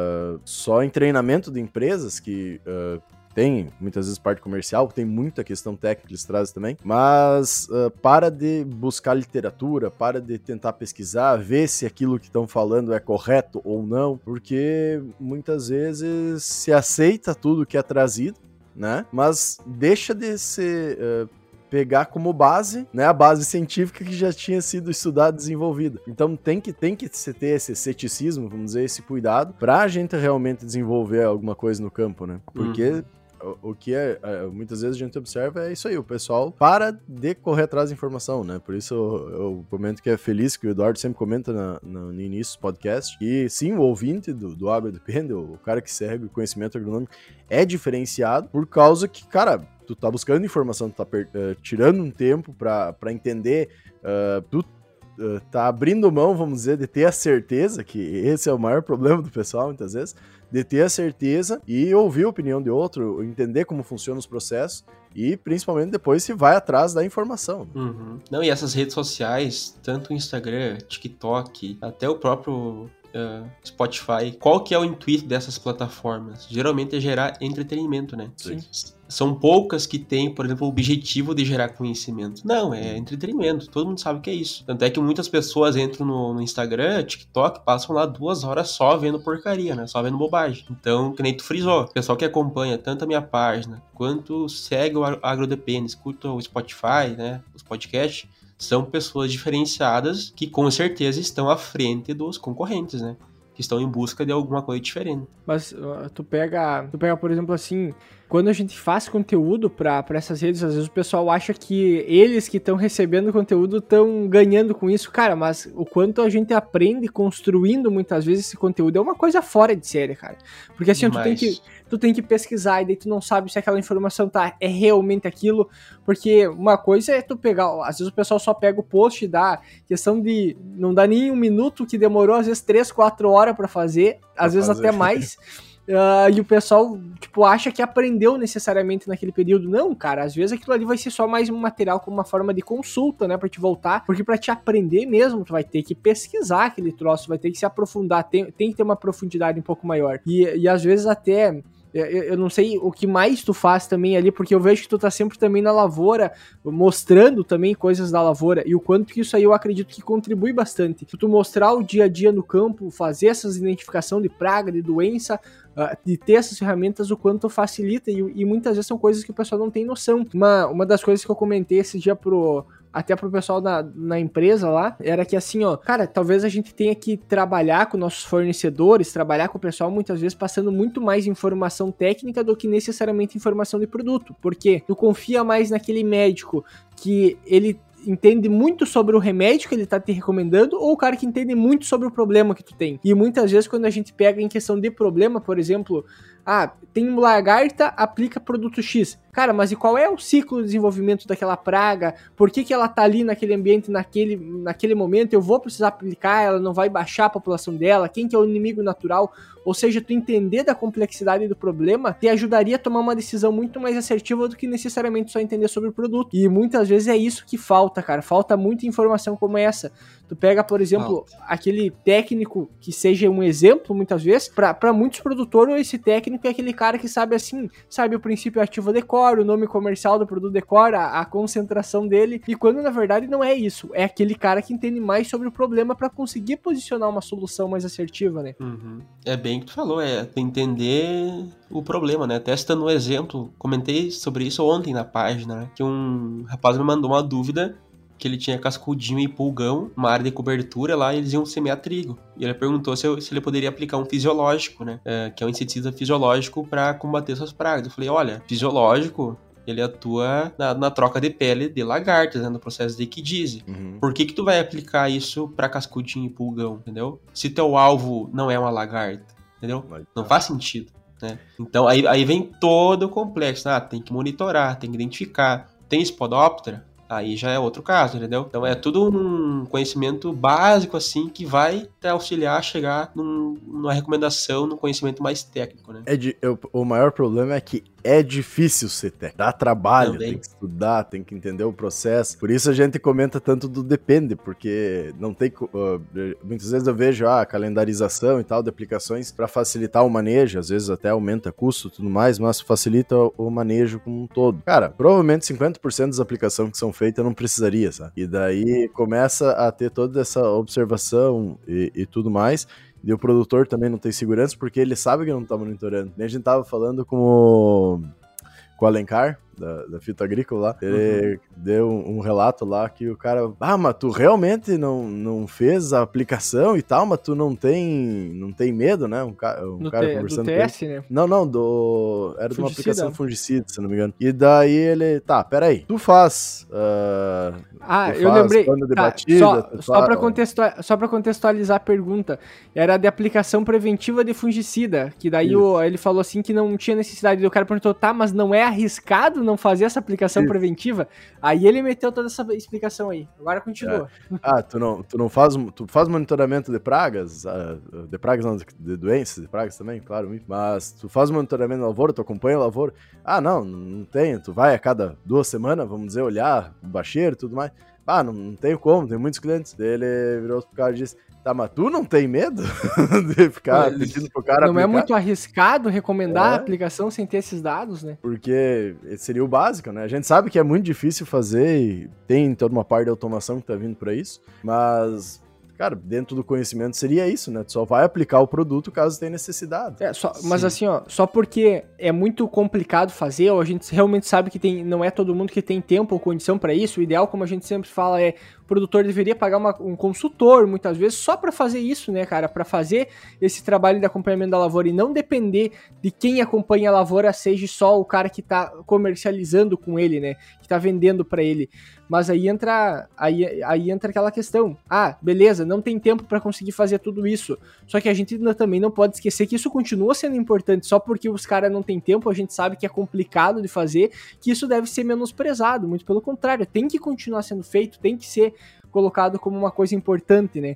em treinamento de empresas que tem muitas vezes parte comercial, tem muita questão técnica que eles trazem também, mas para de buscar literatura, para de tentar pesquisar, ver se aquilo que estão falando é correto ou não, porque muitas vezes se aceita tudo que é trazido, né? Mas deixa de ser pegar como base, né, a base científica que já tinha sido estudada e desenvolvida. Então tem que se ter esse ceticismo, vamos dizer, esse cuidado, pra gente realmente desenvolver alguma coisa no campo, né? Porque o que muitas vezes a gente observa é isso aí, o pessoal para de correr atrás da informação, né? Por isso eu comento que é feliz, que o Eduardo sempre comenta no início do podcast, e sim, o ouvinte do Agro Depende, o cara que segue o conhecimento agronômico, é diferenciado por causa que, cara, tu tá buscando informação, tu tá tirando um tempo pra entender, tu tá abrindo mão, vamos dizer, de ter a certeza, que esse é o maior problema do pessoal, muitas vezes, de ter a certeza e ouvir a opinião de outro, entender como funcionam os processos e, principalmente, depois se vai atrás da informação. Uhum. Não, e essas redes sociais, tanto o Instagram, TikTok, até o próprio Spotify, qual que é o intuito dessas plataformas? Geralmente é gerar entretenimento, né? Sim. São poucas que têm, por exemplo, o objetivo de gerar conhecimento. Não, é entretenimento. Todo mundo sabe o que é isso. Tanto é que muitas pessoas entram no Instagram, TikTok, passam lá 2 horas só vendo porcaria, né? Só vendo bobagem. Então, que nem tu frisou, o pessoal que acompanha tanto a minha página, quanto segue o AgroDepende, escuta o Spotify, né? Os podcasts, são pessoas diferenciadas que com certeza estão à frente dos concorrentes, né? Que estão em busca de alguma coisa diferente. Mas tu pega, por exemplo, assim, quando a gente faz conteúdo pra essas redes, às vezes o pessoal acha que eles que estão recebendo conteúdo estão ganhando com isso. Cara, mas o quanto a gente aprende construindo muitas vezes esse conteúdo é uma coisa fora de série, cara. Porque assim, tu tem que pesquisar e daí tu não sabe se aquela informação é realmente aquilo, porque uma coisa é tu pegar, às vezes o pessoal só pega o post e dá questão de, não dá nem 1 minuto, que demorou às vezes 3, 4 horas pra fazer, às vezes até mais, e o pessoal, tipo, acha que aprendeu necessariamente naquele período. Não, cara, às vezes aquilo ali vai ser só mais um material como uma forma de consulta, né, pra te voltar, porque pra te aprender mesmo, tu vai ter que pesquisar aquele troço, vai ter que se aprofundar, tem que ter uma profundidade um pouco maior, e às vezes até... Eu não sei o que mais tu faz também ali, porque eu vejo que tu tá sempre também na lavoura, mostrando também coisas da lavoura, e o quanto que isso aí eu acredito que contribui bastante. Tu mostrar o dia a dia no campo, fazer essas identificação de praga, de doença, de ter essas ferramentas, o quanto facilita, e muitas vezes são coisas que o pessoal não tem noção. Uma das coisas que eu comentei esse dia até pro pessoal na empresa lá, era que assim, ó, cara, talvez a gente tenha que trabalhar com nossos fornecedores, trabalhar com o pessoal muitas vezes passando muito mais informação técnica do que necessariamente informação de produto, porque tu confia mais naquele médico que ele entende muito sobre o remédio que ele tá te recomendando, ou o cara que entende muito sobre o problema que tu tem. E muitas vezes quando a gente pega em questão de problema, por exemplo, tem uma lagarta, aplica produto X. Cara, mas e qual é o ciclo de desenvolvimento daquela praga? Por que ela tá ali naquele ambiente, naquele momento? Eu vou precisar aplicar, ela não vai baixar a população dela? Quem que é o inimigo natural? Ou seja, tu entender da complexidade do problema te ajudaria a tomar uma decisão muito mais assertiva do que necessariamente só entender sobre o produto. E muitas vezes é isso que falta, cara. Falta muita informação como essa. Tu pega, por exemplo, aquele técnico que seja um exemplo, muitas vezes, para muitos produtores, esse técnico é aquele cara que sabe assim, sabe o princípio ativo decor, o nome comercial do produto decor, a concentração dele, e quando na verdade não é isso, é aquele cara que entende mais sobre o problema para conseguir posicionar uma solução mais assertiva, né? Uhum. É bem o que tu falou, entender o problema, né? Até citando um exemplo, comentei sobre isso ontem na página, né? Que um rapaz me mandou uma dúvida que ele tinha cascudinho e pulgão, uma área de cobertura lá, e eles iam semear trigo. E ele perguntou se ele poderia aplicar um fisiológico, né? Que é um inseticida fisiológico para combater essas pragas. Eu falei, olha, fisiológico, ele atua na troca de pele de lagartas, né, no processo de equidise. Uhum. Por que tu vai aplicar isso para cascudinho e pulgão, entendeu? Se teu alvo não é uma lagarta, entendeu? Não faz sentido, né? Então, aí vem todo o complexo. Tem que monitorar, tem que identificar. Tem spodóptera? Aí já é outro caso, entendeu? Então é tudo um conhecimento básico, assim, que vai te auxiliar a chegar numa recomendação, num conhecimento mais técnico, né? O maior problema é que é difícil ser técnico. Dá trabalho, Também. tem que estudar, tem que entender o processo. Por isso a gente comenta tanto do depende, porque não tem... muitas vezes eu vejo a calendarização e tal de aplicações para facilitar o manejo, às vezes até aumenta custo e tudo mais, mas facilita o manejo como um todo. Cara, provavelmente 50% das aplicações que são feitas não precisaria, sabe? E daí começa a ter toda essa observação e tudo mais. E o produtor também não tem segurança porque ele sabe que não tá monitorando. Nem a gente tava falando com o Alencar, da Fito Agrícola lá, ele deu um relato lá que o cara, mas tu realmente não fez a aplicação e tal, mas tu não tem medo, né? Um cara conversando do TS, com ele. Né? Não, era de uma aplicação fungicida, se não me engano. E daí ele, peraí, tu faz... eu lembrei. De batida, só pra contextualizar a pergunta, era de aplicação preventiva de fungicida, que daí ele falou assim que não tinha necessidade, o cara perguntou, mas não é arriscado não fazer essa aplicação preventiva? Aí ele meteu toda essa explicação aí. Agora continua. Tu faz monitoramento de pragas? De pragas não, de doenças, de pragas também, claro, mas tu faz monitoramento da lavoura, tu acompanha a lavoura? Não tenho, tu vai a cada 2 semanas, vamos dizer, olhar o bacheiro e tudo mais. Não tenho como, tem muitos clientes. Ele virou pro cara e disse, mas tu não tem medo de ficar pedindo pro cara aplicar? É muito arriscado recomendar a aplicação sem ter esses dados, né? Porque seria o básico, né? A gente sabe que é muito difícil fazer e tem toda uma parte de automação que tá vindo pra isso, mas... Cara, dentro do conhecimento seria isso, né? Tu só vai aplicar o produto caso tenha necessidade. Mas assim, só porque é muito complicado fazer, ou a gente realmente sabe que não é todo mundo que tem tempo ou condição para isso, o ideal, como a gente sempre fala, é o produtor deveria pagar um consultor, muitas vezes, só para fazer isso, né, cara? Para fazer esse trabalho de acompanhamento da lavoura e não depender de quem acompanha a lavoura, seja só o cara que tá comercializando com ele, né? Que tá vendendo para ele. Mas aí entra aquela questão. Beleza, não tem tempo para conseguir fazer tudo isso. Só que a gente também não pode esquecer que isso continua sendo importante. Só porque os caras não têm tempo, a gente sabe que é complicado de fazer, que isso deve ser menosprezado. Muito pelo contrário, tem que continuar sendo feito, tem que ser colocado como uma coisa importante, né?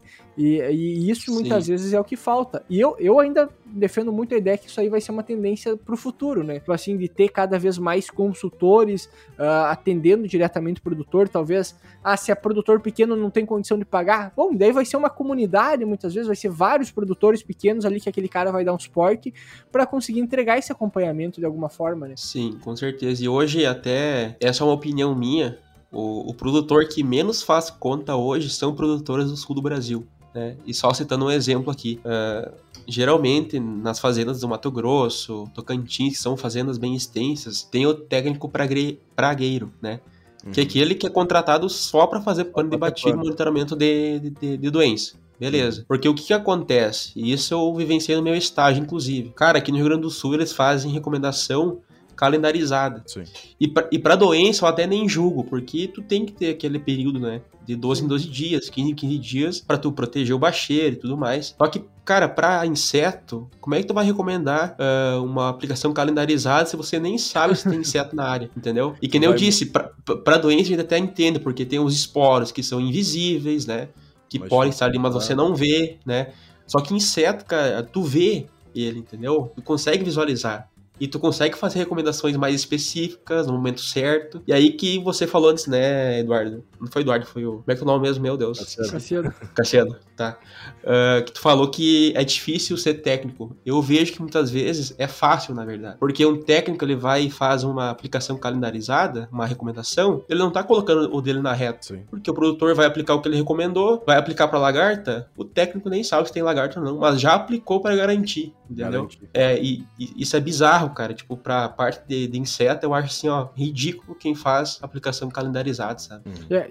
E isso muitas vezes é o que falta. E eu ainda defendo muito a ideia que isso aí vai ser uma tendência pro futuro, né? Tipo assim, de ter cada vez mais consultores atendendo diretamente o produtor, talvez, se a produtor pequeno não tem condição de pagar, bom, daí vai ser uma comunidade, muitas vezes vai ser vários produtores pequenos ali que aquele cara vai dar um suporte para conseguir entregar esse acompanhamento de alguma forma, né? Sim, com certeza. E hoje até, essa é uma opinião minha, o produtor que menos faz conta hoje são produtores do sul do Brasil, né? E só citando um exemplo aqui, geralmente nas fazendas do Mato Grosso, Tocantins, que são fazendas bem extensas, tem o técnico pragueiro, né? Que é aquele que é contratado só para fazer pano de batida e monitoramento de doença. Beleza. Porque o que acontece? E isso eu vivenciei no meu estágio, inclusive. Cara, aqui no Rio Grande do Sul eles fazem recomendação calendarizada. Sim. E pra doença eu até nem julgo, porque tu tem que ter aquele período, né? De 12 em 12 dias, 15 em 15 dias, pra tu proteger o bacheiro e tudo mais. Só que, cara, pra inseto, como é que tu vai recomendar uma aplicação calendarizada se você nem sabe se tem inseto na área, entendeu? E que nem eu disse, pra doença a gente até entende, porque tem os esporos que são invisíveis, né? Que podem estar ali, mas você não vê, né? Só que inseto, cara, tu vê ele, entendeu? Tu consegue visualizar. E tu consegue fazer recomendações mais específicas no momento certo. E aí que você falou antes, né, Eduardo? Não foi Eduardo, foi o... Como é que é o nome mesmo? Meu Deus. Cassiano, tá. Que tu falou que é difícil ser técnico. Eu vejo que muitas vezes é fácil, na verdade. Porque um técnico, ele vai e faz uma aplicação calendarizada, uma recomendação, ele não tá colocando o dele na reta. Sim. Porque o produtor vai aplicar o que ele recomendou, vai aplicar pra lagarta, o técnico nem sabe se tem lagarta ou não, mas já aplicou para garantir, entendeu? E isso é bizarro, cara. Tipo, pra parte de inseto, eu acho assim, ó, ridículo quem faz aplicação calendarizada, sabe?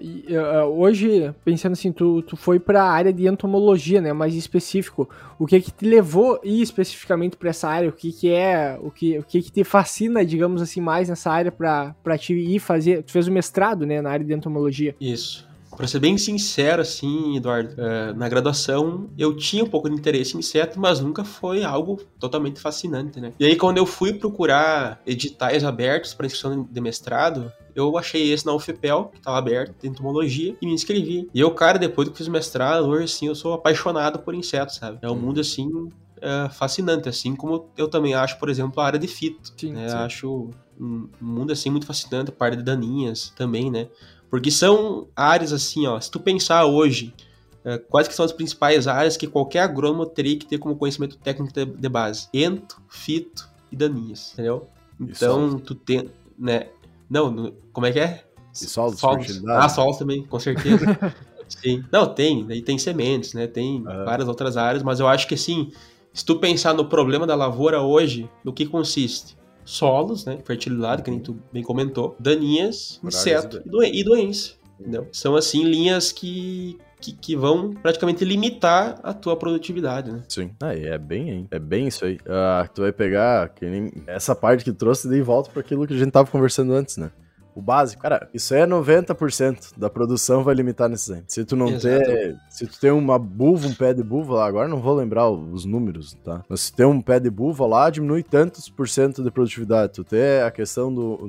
Hoje, pensando assim, tu foi pra área de entomologia, né, mais específico. O que te levou ir especificamente pra essa área? O que te fascina, digamos assim, mais nessa área pra te ir fazer? Tu fez o mestrado, né, na área de entomologia. Isso. Pra ser bem sincero, assim, Eduardo, na graduação eu tinha um pouco de interesse em inseto, mas nunca foi algo totalmente fascinante, né? E aí, quando eu fui procurar editais abertos para inscrição de mestrado, eu achei esse na UFPEL, que estava aberto, de entomologia, e me inscrevi. E eu, cara, depois que fiz o mestrado, hoje, assim, eu sou apaixonado por insetos, sabe? É um mundo, assim, fascinante, assim como eu também acho, por exemplo, a área de fito. Sim, né? Acho um mundo, assim, muito fascinante, a parte de daninhas também, né? Porque são áreas assim, ó, se tu pensar hoje, quais que são as principais áreas que qualquer agrônomo teria que ter como conhecimento técnico de base? Ento, fito e daninhas, entendeu? Então, tu tem, né? Não, como é que é? E solos. Solos também, com certeza. Sim. Não, daí tem sementes, né? Tem várias outras áreas, mas eu acho que assim, se tu pensar no problema da lavoura hoje, no que consiste? Solos, né? Fertilidade, que nem tu bem comentou. Daninhas, inseto e doença. Entendeu? São, assim, linhas que vão praticamente limitar a tua produtividade, né? Sim. É bem isso aí. Tu vai pegar que nem essa parte que tu trouxe e daí volta para aquilo que a gente tava conversando antes, né? O básico, cara, isso é 90% da produção vai limitar nesses aí. Se tu não se tu tem uma buva, um pé de buva lá, agora não vou lembrar os números, tá? Mas se tem um pé de buva lá, diminui tantos por cento de produtividade. Tu tem a questão do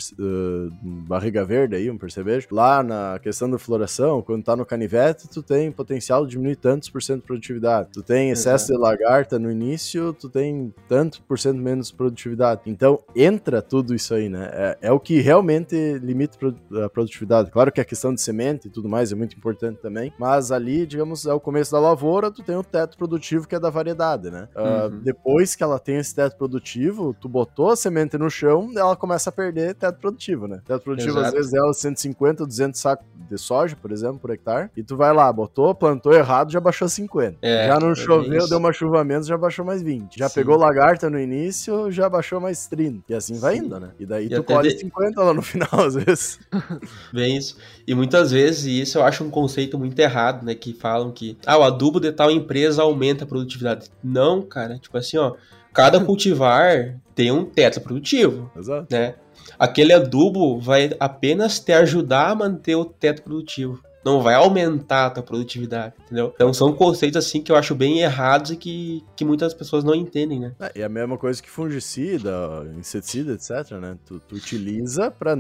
barriga verde aí, um percevejo. Lá na questão da floração, quando tá no canivete, tu tem potencial de diminuir tantos por cento de produtividade. Tu tem excesso de lagarta no início, tu tem tanto por cento menos produtividade. Então, entra tudo isso aí, né? É o que realmente limita a produtividade. Claro que a questão de semente e tudo mais é muito importante também, mas ali, digamos, é o começo da lavoura, tu tem o teto produtivo que é da variedade, né? Depois que ela tem esse teto produtivo, tu botou a semente no chão, ela começa a perder teto produtivo, né? Teto produtivo, às vezes, é 150, 200 sacos de soja, por exemplo, por hectare, e tu vai lá, plantou errado, já baixou 50. Já não choveu, deu uma chuva a menos, já baixou mais 20. Já pegou lagarta no início, já baixou mais 30. E assim vai indo, né? E daí tu colhe 50 lá no final, às vezes. Bem isso. E muitas vezes, e isso eu acho um conceito muito errado, né? Que falam que o adubo de tal empresa aumenta a produtividade. Não, cara. Tipo assim, ó, cada cultivar tem um teto produtivo. Exato. Né? Aquele adubo vai apenas te ajudar a manter o teto produtivo. Não vai aumentar a tua produtividade, entendeu? Então são conceitos assim que eu acho bem errados e que muitas pessoas não entendem, né? É a mesma coisa que fungicida, inseticida, etc, né? Tu utiliza pra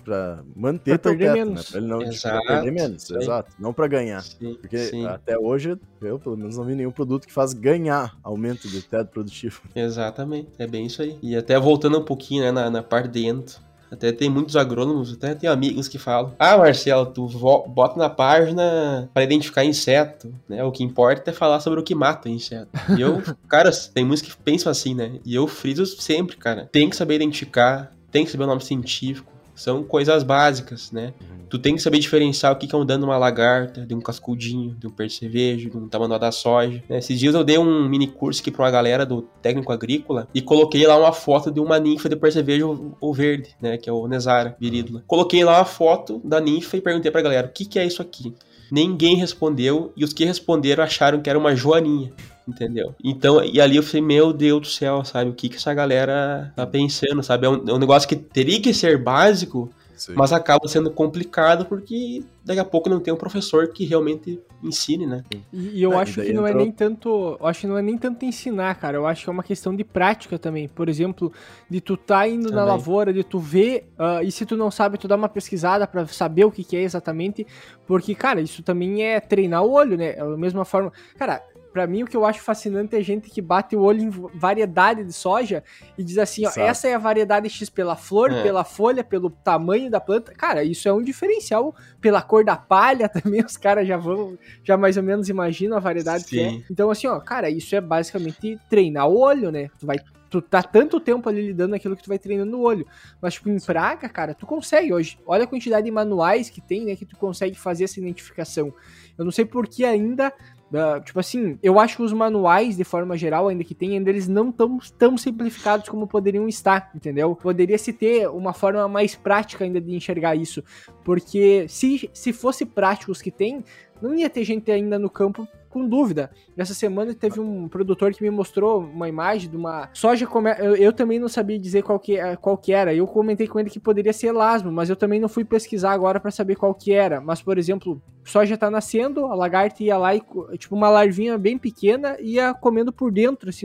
manter teu teto, menos. Né? Pra ele não perder menos, sim. Exato. Não pra ganhar. Sim, porque até hoje, eu pelo menos não vi nenhum produto que faz ganhar aumento de teto produtivo. Exatamente, é bem isso aí. E até voltando um pouquinho, né, na parte de ento, até tem muitos agrônomos, até tem amigos que falam: Marcelo, tu bota na página para identificar inseto, né? O que importa é falar sobre o que mata inseto. E eu, cara, tem muitos que pensam assim, né? E eu friso sempre, cara. Tem que saber identificar, tem que saber o nome científico. São coisas básicas, né? Tu tem que saber diferenciar o que é um dano de uma lagarta, de um cascudinho, de um percevejo, de um tamanduá da soja. Esses dias eu dei um mini curso aqui pra uma galera do técnico agrícola e coloquei lá uma foto de uma ninfa de percevejo ou verde, né? Que é o Nesara viridula. Coloquei lá uma foto da ninfa e perguntei pra galera: o que é isso aqui? Ninguém respondeu, e os que responderam acharam que era uma joaninha. Entendeu? Então, e ali eu falei: meu Deus do céu, sabe? O que essa galera tá pensando, sabe? É um negócio que teria que ser básico, sim, mas acaba sendo complicado porque daqui a pouco não tem um professor que realmente ensine, né? E eu acho que não é nem tanto. Eu acho que não é nem tanto ensinar, cara. Eu acho que é uma questão de prática também. Por exemplo, de tu tá indo também na lavoura, de tu ver, e se tu não sabe, tu dá uma pesquisada pra saber o que é exatamente. Porque, cara, isso também é treinar o olho, né? É a mesma forma. Cara, pra mim o que eu acho fascinante é gente que bate o olho em variedade de soja e diz assim, ó, essa é a variedade X pela flor, pela folha, pelo tamanho da planta. Cara, isso é um diferencial pela cor da palha também, os caras já mais ou menos imaginam a variedade que é. Então assim, ó, cara, isso é basicamente treinar o olho, né? Tu tá tanto tempo ali lidando aquilo que tu vai treinando no olho. Mas, tipo, em praga, cara, tu consegue hoje. Olha a quantidade de manuais que tem, né? Que tu consegue fazer essa identificação. Eu não sei por que ainda... tipo assim, eu acho que os manuais, de forma geral, ainda que tem, ainda eles não tão simplificados como poderiam estar, entendeu? Poderia se ter uma forma mais prática ainda de enxergar isso. Porque se fosse prático os que tem, não ia ter gente ainda no campo com dúvida. Nessa semana teve um produtor que me mostrou uma imagem de uma soja, eu também não sabia dizer qual que era, eu comentei com ele que poderia ser elasmo, mas eu também não fui pesquisar agora para saber qual que era, mas por exemplo, soja tá nascendo, a lagarta ia lá e, tipo uma larvinha bem pequena, ia comendo por dentro, assim,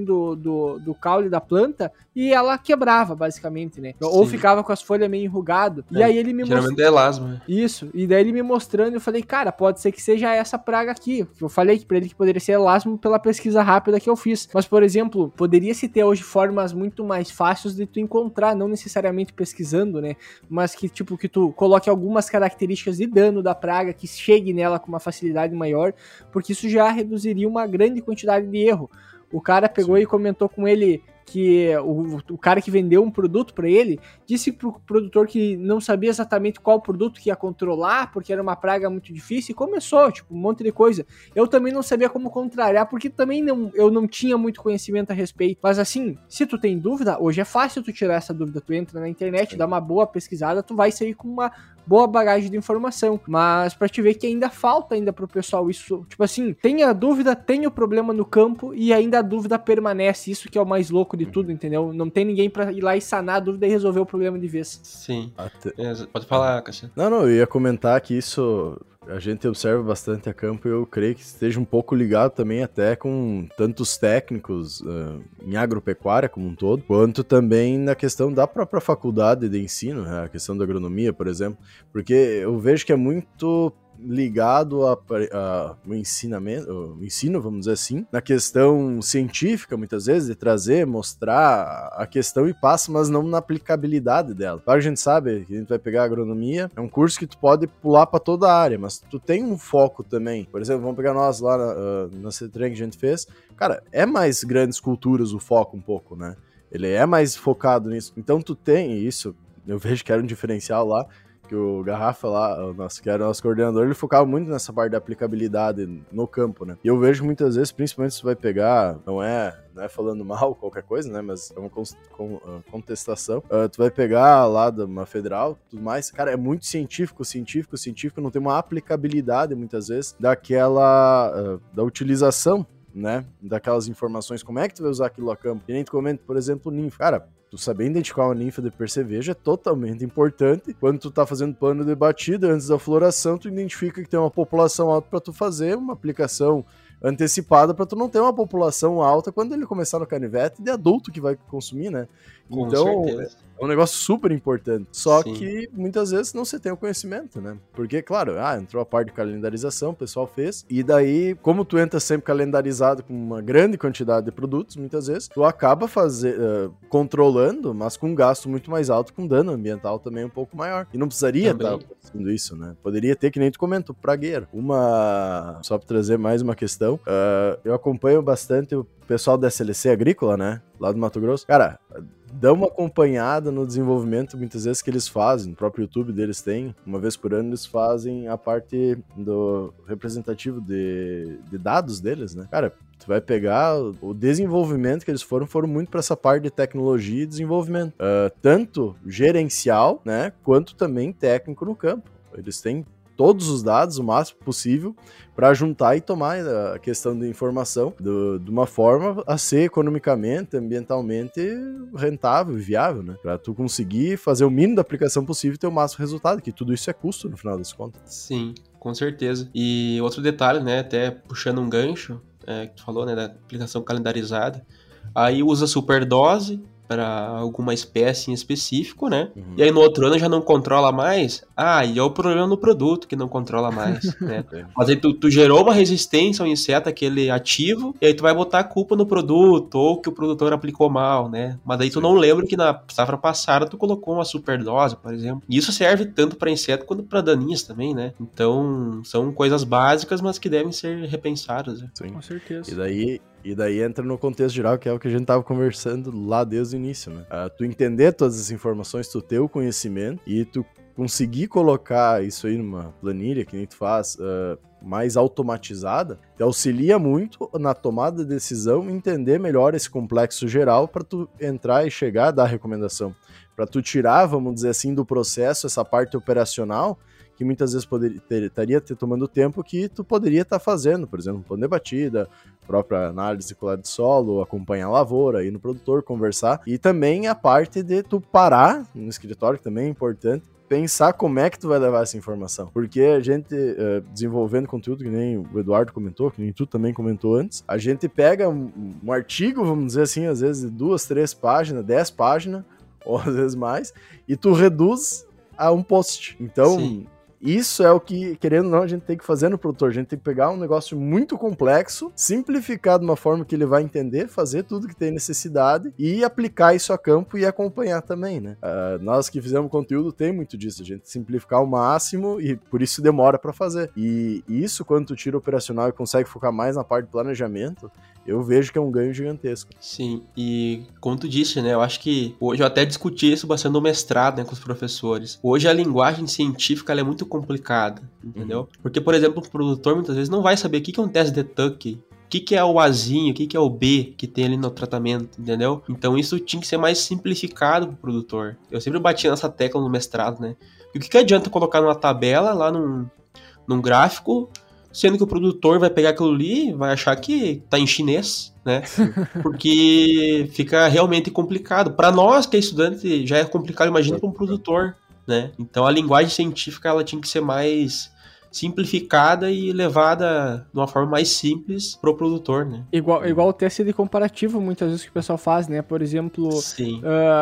do caule da planta, e ela quebrava, basicamente, né? Sim. Ou ficava com as folhas meio enrugado, e aí ele me mostrou... Geralmente é elasmo, né? Isso, e daí ele me mostrando, eu falei, cara, pode ser que seja essa praga aqui, eu falei pra ele que poderia ser elasmo pela pesquisa rápida que eu fiz, mas por exemplo, poderia se ter hoje formas muito mais fáceis de tu encontrar, não necessariamente pesquisando, né, mas que tipo, que tu coloque algumas características de dano da praga, que chegue nela com uma facilidade maior, porque isso já reduziria uma grande quantidade de erro. O cara pegou e comentou com ele que o cara que vendeu um produto para ele disse pro produtor que não sabia exatamente qual produto que ia controlar, porque era uma praga muito difícil, e começou, tipo, um monte de coisa. Eu também não sabia como contrariar, porque também eu não tinha muito conhecimento a respeito. Mas assim, se tu tem dúvida, hoje é fácil tu tirar essa dúvida. Tu entra na internet, dá uma boa pesquisada, tu vai sair com uma boa bagagem de informação. Mas pra te ver que ainda falta ainda pro pessoal isso, tipo assim, tem a dúvida, tem o problema no campo e ainda a dúvida permanece. Isso que é o mais louco de tudo, entendeu? Não tem ninguém pra ir lá e sanar a dúvida e resolver o problema de vez. Sim. Pode falar, Cassiano. Não, eu ia comentar que isso a gente observa bastante a campo e eu creio que esteja um pouco ligado também até com tantos técnicos em agropecuária como um todo, quanto também na questão da própria faculdade de ensino, né? A questão da agronomia, por exemplo, porque eu vejo que é muito ligado ao ensino, vamos dizer assim, na questão científica, muitas vezes, de trazer, mostrar a questão e passa, mas não na aplicabilidade dela. Claro, a gente sabe que a gente vai pegar a agronomia, é um curso que tu pode pular para toda a área, mas tu tem um foco também. Por exemplo, vamos pegar nós lá na CETRAN que a gente fez, cara, é mais grandes culturas o foco um pouco, né? Ele é mais focado nisso. Então tu tem isso, eu vejo que era um diferencial lá, que o Garrafa lá, que era o nosso coordenador, ele focava muito nessa parte da aplicabilidade no campo, né? E eu vejo muitas vezes, principalmente se tu vai pegar, não é falando mal, qualquer coisa, né? Mas é uma contestação. Tu vai pegar lá de uma federal, tudo mais, cara, é muito científico, não tem uma aplicabilidade, muitas vezes, da utilização, né? Daquelas informações, como é que tu vai usar aquilo a campo? E nem tu comenta, por exemplo, ninfa. Cara, tu saber identificar uma ninfa de percevejo é totalmente importante. Quando tu tá fazendo plano de batida, antes da floração, tu identifica que tem uma população alta para tu fazer uma aplicação antecipada para tu não ter uma população alta quando ele começar no canivete de adulto que vai consumir, né? Com então, certeza. É um negócio super importante. Só que muitas vezes não se tem o conhecimento, né? Porque, claro, entrou a parte de calendarização, o pessoal fez. E daí, como tu entra sempre calendarizado com uma grande quantidade de produtos, muitas vezes, tu acaba controlando, mas com um gasto muito mais alto, com dano ambiental também um pouco maior. E não precisaria estar fazendo isso, né? Poderia ter, que nem tu comentou, pragueira. Só pra trazer mais uma questão, eu acompanho bastante o pessoal da SLC Agrícola, né? Lá do Mato Grosso. Cara, dá uma acompanhada no desenvolvimento, muitas vezes, que eles fazem, no próprio YouTube deles tem, uma vez por ano eles fazem a parte do representativo de dados deles, né? Cara, tu vai pegar o desenvolvimento que eles foram muito para essa parte de tecnologia e desenvolvimento, tanto gerencial, né, quanto também técnico no campo. Eles têm todos os dados, o máximo possível, para juntar e tomar a questão de informação de uma forma a ser economicamente, ambientalmente rentável e viável, né? Para tu conseguir fazer o mínimo da aplicação possível e ter o máximo resultado, que tudo isso é custo no final das contas. Sim, com certeza. E outro detalhe, né, até puxando um gancho, que tu falou, né, da aplicação calendarizada, aí usa superdose, para alguma espécie em específico, né? E aí no outro ano já não controla mais. E é o problema no produto que não controla mais, né? Mas aí tu gerou uma resistência ao inseto, aquele ativo, e aí tu vai botar a culpa no produto, ou que o produtor aplicou mal, né? Mas aí tu não lembra que na safra passada tu colocou uma superdose, por exemplo. E isso serve tanto para inseto quanto para daninhas também, né? Então, são coisas básicas, mas que devem ser repensadas. Né? Com certeza. E daí entra no contexto geral, que é o que a gente tava conversando lá desde o início, né? Tu entender todas as informações, tu ter o conhecimento e tu conseguir colocar isso aí numa planilha, que nem tu faz, mais automatizada, te auxilia muito na tomada de decisão e entender melhor esse complexo geral para tu entrar e chegar a dar recomendação. Para tu tirar, vamos dizer assim, do processo essa parte operacional, que muitas vezes estaria te tomando tempo que tu poderia estar fazendo, por exemplo, plano de batida, própria análise de qualidade de solo, acompanhar a lavoura, ir no produtor, conversar, e também a parte de tu parar no escritório, que também é importante, pensar como é que tu vai levar essa informação. Porque a gente, desenvolvendo conteúdo, que nem o Eduardo comentou, que nem tu também comentou antes, a gente pega um artigo, vamos dizer assim, às vezes 2, 3 páginas, 10 páginas, ou às vezes mais, e tu reduz a um post. Então, sim, isso é o que, querendo ou não, a gente tem que fazer no produtor. A gente tem que pegar um negócio muito complexo, simplificar de uma forma que ele vai entender, fazer tudo que tem necessidade e aplicar isso a campo e acompanhar também, né? Nós que fizemos conteúdo tem muito disso, a gente simplificar ao máximo e por isso demora para fazer. E isso, quando tu tira o operacional e consegue focar mais na parte de planejamento, eu vejo que é um ganho gigantesco. Sim, e como tu disse, né, eu acho que hoje eu até discuti isso bastante no mestrado, né, com os professores. Hoje a linguagem científica ela é muito complicada, entendeu? Porque, por exemplo, o produtor muitas vezes não vai saber o que é um teste de Tuck, o que é o Azinho, o que é o B que tem ali no tratamento, entendeu? Então isso tinha que ser mais simplificado pro produtor. Eu sempre bati nessa tecla no mestrado, né? E o que adianta colocar numa tabela lá num gráfico, sendo que o produtor vai pegar aquilo ali e vai achar que tá em chinês, né? Porque fica realmente complicado. Para nós que é estudante já é complicado, imagina para um produtor, né? Então a linguagem científica ela tinha que ser mais simplificada e levada de uma forma mais simples pro produtor, né? Igual o teste de comparativo, muitas vezes que o pessoal faz, né? Por exemplo, sim.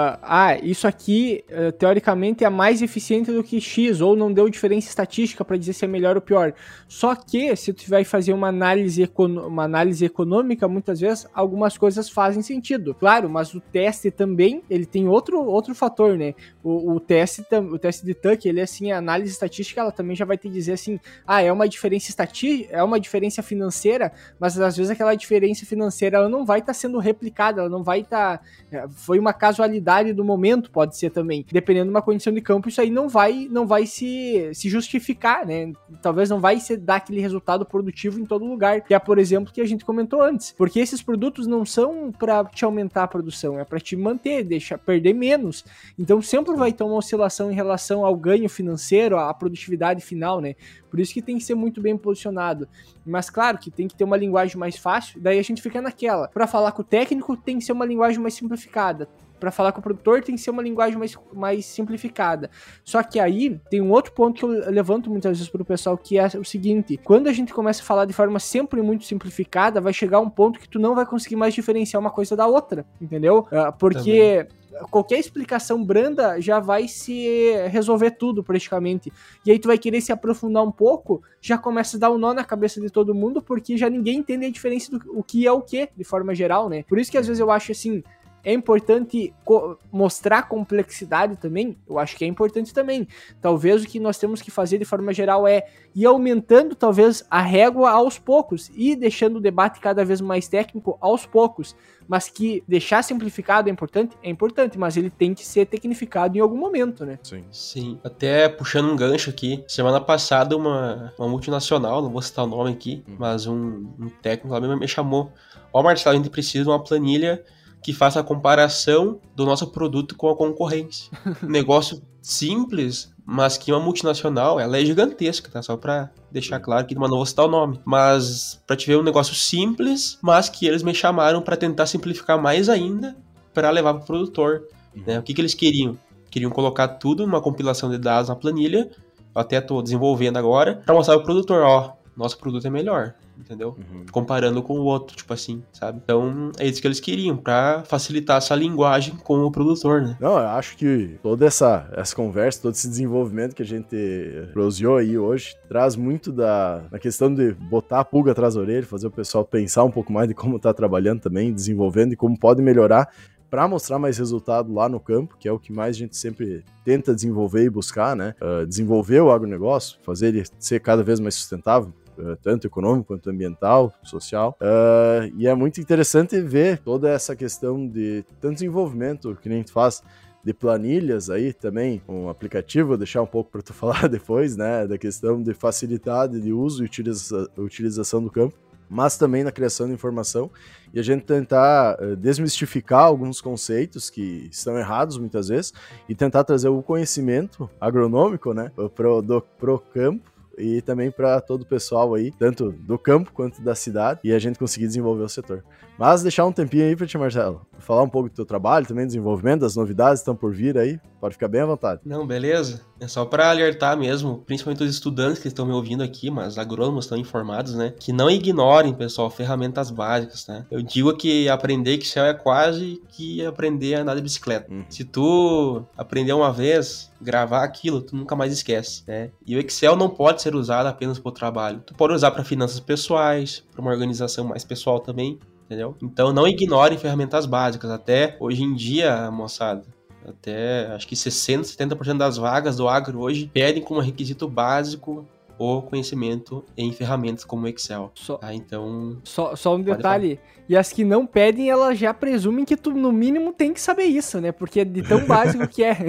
Isso aqui, teoricamente, é mais eficiente do que X, ou não deu diferença estatística para dizer se é melhor ou pior. Só que, se tu vai fazer uma análise econômica, muitas vezes, algumas coisas fazem sentido. Claro, mas o teste também, ele tem outro fator, né? O teste de Tuck, ele é assim, a análise estatística, ela também já vai te dizer assim, é uma diferença estatística, é uma diferença financeira, mas às vezes aquela diferença financeira ela não vai estar sendo replicada, ela não vai estar... foi uma casualidade do momento, pode ser também. Dependendo de uma condição de campo, isso aí não vai se justificar, né? Talvez não vai dar aquele resultado produtivo em todo lugar, que é, por exemplo, que a gente comentou antes. Porque esses produtos não são para te aumentar a produção, é para te manter, deixar perder menos. Então sempre vai ter uma oscilação em relação ao ganho financeiro, à produtividade final, né? Por isso que tem que ser muito bem posicionado. Mas claro que tem que ter uma linguagem mais fácil, daí a gente fica naquela. Para falar com o técnico tem que ser uma linguagem mais simplificada. Para falar com o produtor tem que ser uma linguagem mais simplificada. Só que aí tem um outro ponto que eu levanto muitas vezes para o pessoal, que é o seguinte: quando a gente começa a falar de forma sempre muito simplificada, vai chegar um ponto que tu não vai conseguir mais diferenciar uma coisa da outra, entendeu? Porque... qualquer explicação branda já vai se resolver tudo praticamente. E aí tu vai querer se aprofundar um pouco, já começa a dar um nó na cabeça de todo mundo, porque já ninguém entende a diferença do que é o que, de forma geral, né? Por isso que às vezes eu acho assim, é importante mostrar complexidade também, eu acho que é importante também. Talvez o que nós temos que fazer de forma geral é ir aumentando talvez a régua aos poucos e deixando o debate cada vez mais técnico aos poucos, mas que deixar simplificado é importante, mas ele tem que ser tecnificado em algum momento, né? Sim. Até puxando um gancho aqui, semana passada uma multinacional, não vou citar o nome aqui, mas um técnico lá mesmo me chamou: Marcelo, a gente precisa de uma planilha que faça a comparação do nosso produto com a concorrência. Um negócio simples, mas que uma multinacional, ela é gigantesca, tá? Só pra deixar claro que não vou citar o nome. Mas pra te ver um negócio simples, mas que eles me chamaram pra tentar simplificar mais ainda pra levar pro produtor. Né? O que eles queriam? Queriam colocar tudo numa compilação de dados na planilha, eu até tô desenvolvendo agora, pra mostrar pro produtor, nosso produto é melhor. entendeu? Comparando com o outro, tipo assim, sabe? Então, é isso que eles queriam, pra facilitar essa linguagem com o produtor, né? Não, eu acho que toda essa conversa, todo esse desenvolvimento que a gente proseou aí hoje, traz muito da questão de botar a pulga atrás da orelha, fazer o pessoal pensar um pouco mais de como tá trabalhando também, desenvolvendo e como pode melhorar para mostrar mais resultado lá no campo, que é o que mais a gente sempre tenta desenvolver e buscar, né? Desenvolver o agronegócio, fazer ele ser cada vez mais sustentável, tanto econômico quanto ambiental, social. E é muito interessante ver toda essa questão de tanto desenvolvimento que nem a gente faz de planilhas aí também, um aplicativo, vou deixar um pouco para tu falar depois, né? Da questão de facilidade de uso e utilização do campo, mas também na criação de informação, e a gente tentar desmistificar alguns conceitos que estão errados muitas vezes, e tentar trazer o conhecimento agronômico, né, pro campo, e também para todo o pessoal aí, tanto do campo quanto da cidade, e a gente conseguir desenvolver o setor. Mas deixar um tempinho aí para ti, Marcelo, falar um pouco do teu trabalho, também desenvolvimento, das novidades que estão por vir aí, pode ficar bem à vontade. Não, beleza. É só para alertar mesmo, principalmente os estudantes que estão me ouvindo aqui, mas agrônomos estão informados, né, que não ignorem, pessoal, ferramentas básicas, né. Eu digo que aprender Excel é quase que aprender a andar de bicicleta. Se tu aprender uma vez, gravar aquilo, tu nunca mais esquece, né. E o Excel não pode ser usado apenas para o trabalho. Tu pode usar para finanças pessoais, para uma organização mais pessoal também, entendeu? Então não ignorem ferramentas básicas. Até hoje em dia, moçada, até acho que 60%, 70% das vagas do agro hoje pedem como requisito básico o conhecimento em ferramentas como Excel. Então... Só um detalhe, e as que não pedem, elas já presumem que tu, no mínimo, tem que saber isso, né? Porque é de tão básico que é.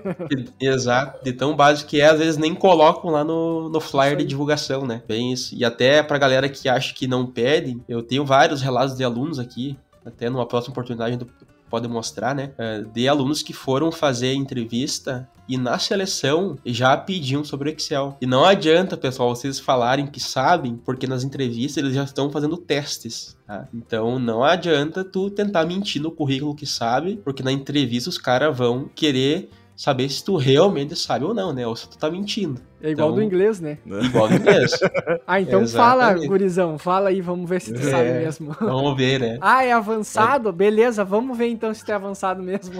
Exato, de tão básico que é, às vezes nem colocam lá no flyer de divulgação, né? Bem isso. E até pra galera que acha que não pedem, eu tenho vários relatos de alunos aqui, até numa próxima oportunidade pode mostrar, né? De alunos que foram fazer entrevista e na seleção já pediam sobre o Excel. E não adianta, pessoal, vocês falarem que sabem, porque nas entrevistas eles já estão fazendo testes, tá? Então não adianta tu tentar mentir no currículo que sabe, porque na entrevista os caras vão querer saber se tu realmente sabe ou não, né? Ou se tu tá mentindo. É igual do inglês, né? Igual do inglês. Então exatamente. Fala, gurizão, fala aí, vamos ver se tu sabe mesmo. Vamos ver, né? É avançado? Beleza, vamos ver então se tu é avançado mesmo.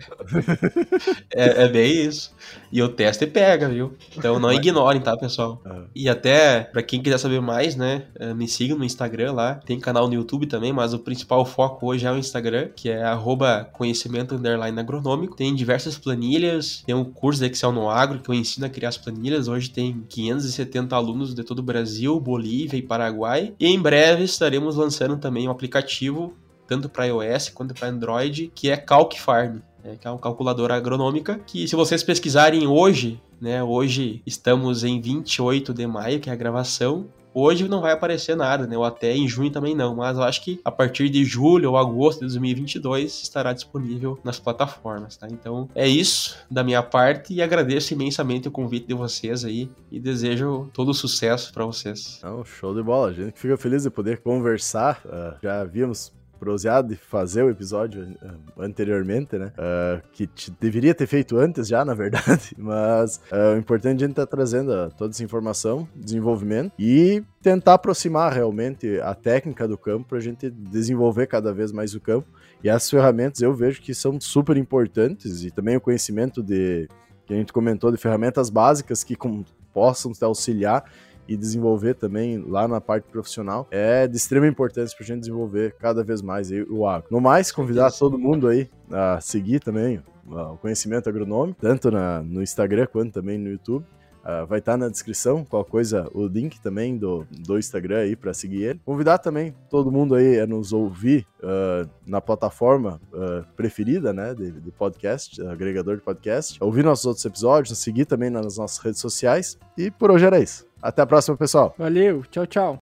É bem isso. E o teste pega, viu? Então não ignorem, tá, pessoal? E até, pra quem quiser saber mais, né, me sigam no Instagram lá. Tem canal no YouTube também, mas o principal foco hoje é o Instagram, que é @conhecimento_agronômico. Tem diversas planilhas, tem um curso de Excel no Agro, que eu ensino a criar as planilhas. Hoje tem 570 alunos de todo o Brasil, Bolívia e Paraguai. E em breve estaremos lançando também um aplicativo, tanto para iOS quanto para Android, que é Calc Farm, que é uma calculadora agronômica, que se vocês pesquisarem hoje, né, hoje estamos em 28 de maio, que é a gravação, hoje não vai aparecer nada, né, ou até em junho também não, mas eu acho que a partir de julho ou agosto de 2022 estará disponível nas plataformas, tá? Então é isso da minha parte e agradeço imensamente o convite de vocês aí e desejo todo o sucesso para vocês. Show de bola, a gente fica feliz de poder conversar, já havíamos proseado de fazer o episódio anteriormente, né? Que deveria ter feito antes já, na verdade, mas o importante é a gente estar trazendo toda essa informação, desenvolvimento e tentar aproximar realmente a técnica do campo para a gente desenvolver cada vez mais o campo. E essas ferramentas eu vejo que são super importantes e também o conhecimento que a gente comentou de ferramentas básicas que possam te auxiliar e desenvolver também lá na parte profissional é de extrema importância para a gente desenvolver cada vez mais aí o agro. No mais, convidar todo mundo aí a seguir também o Conhecimento Agronômico, tanto no Instagram quanto também no YouTube. Vai estar na descrição, qualquer coisa, o link também do Instagram aí para seguir ele. Convidar também todo mundo aí a nos ouvir na plataforma preferida, né, de podcast, agregador de podcast, ouvir nossos outros episódios, seguir também nas nossas redes sociais. E por hoje era isso. Até a próxima, pessoal. Valeu, tchau, tchau.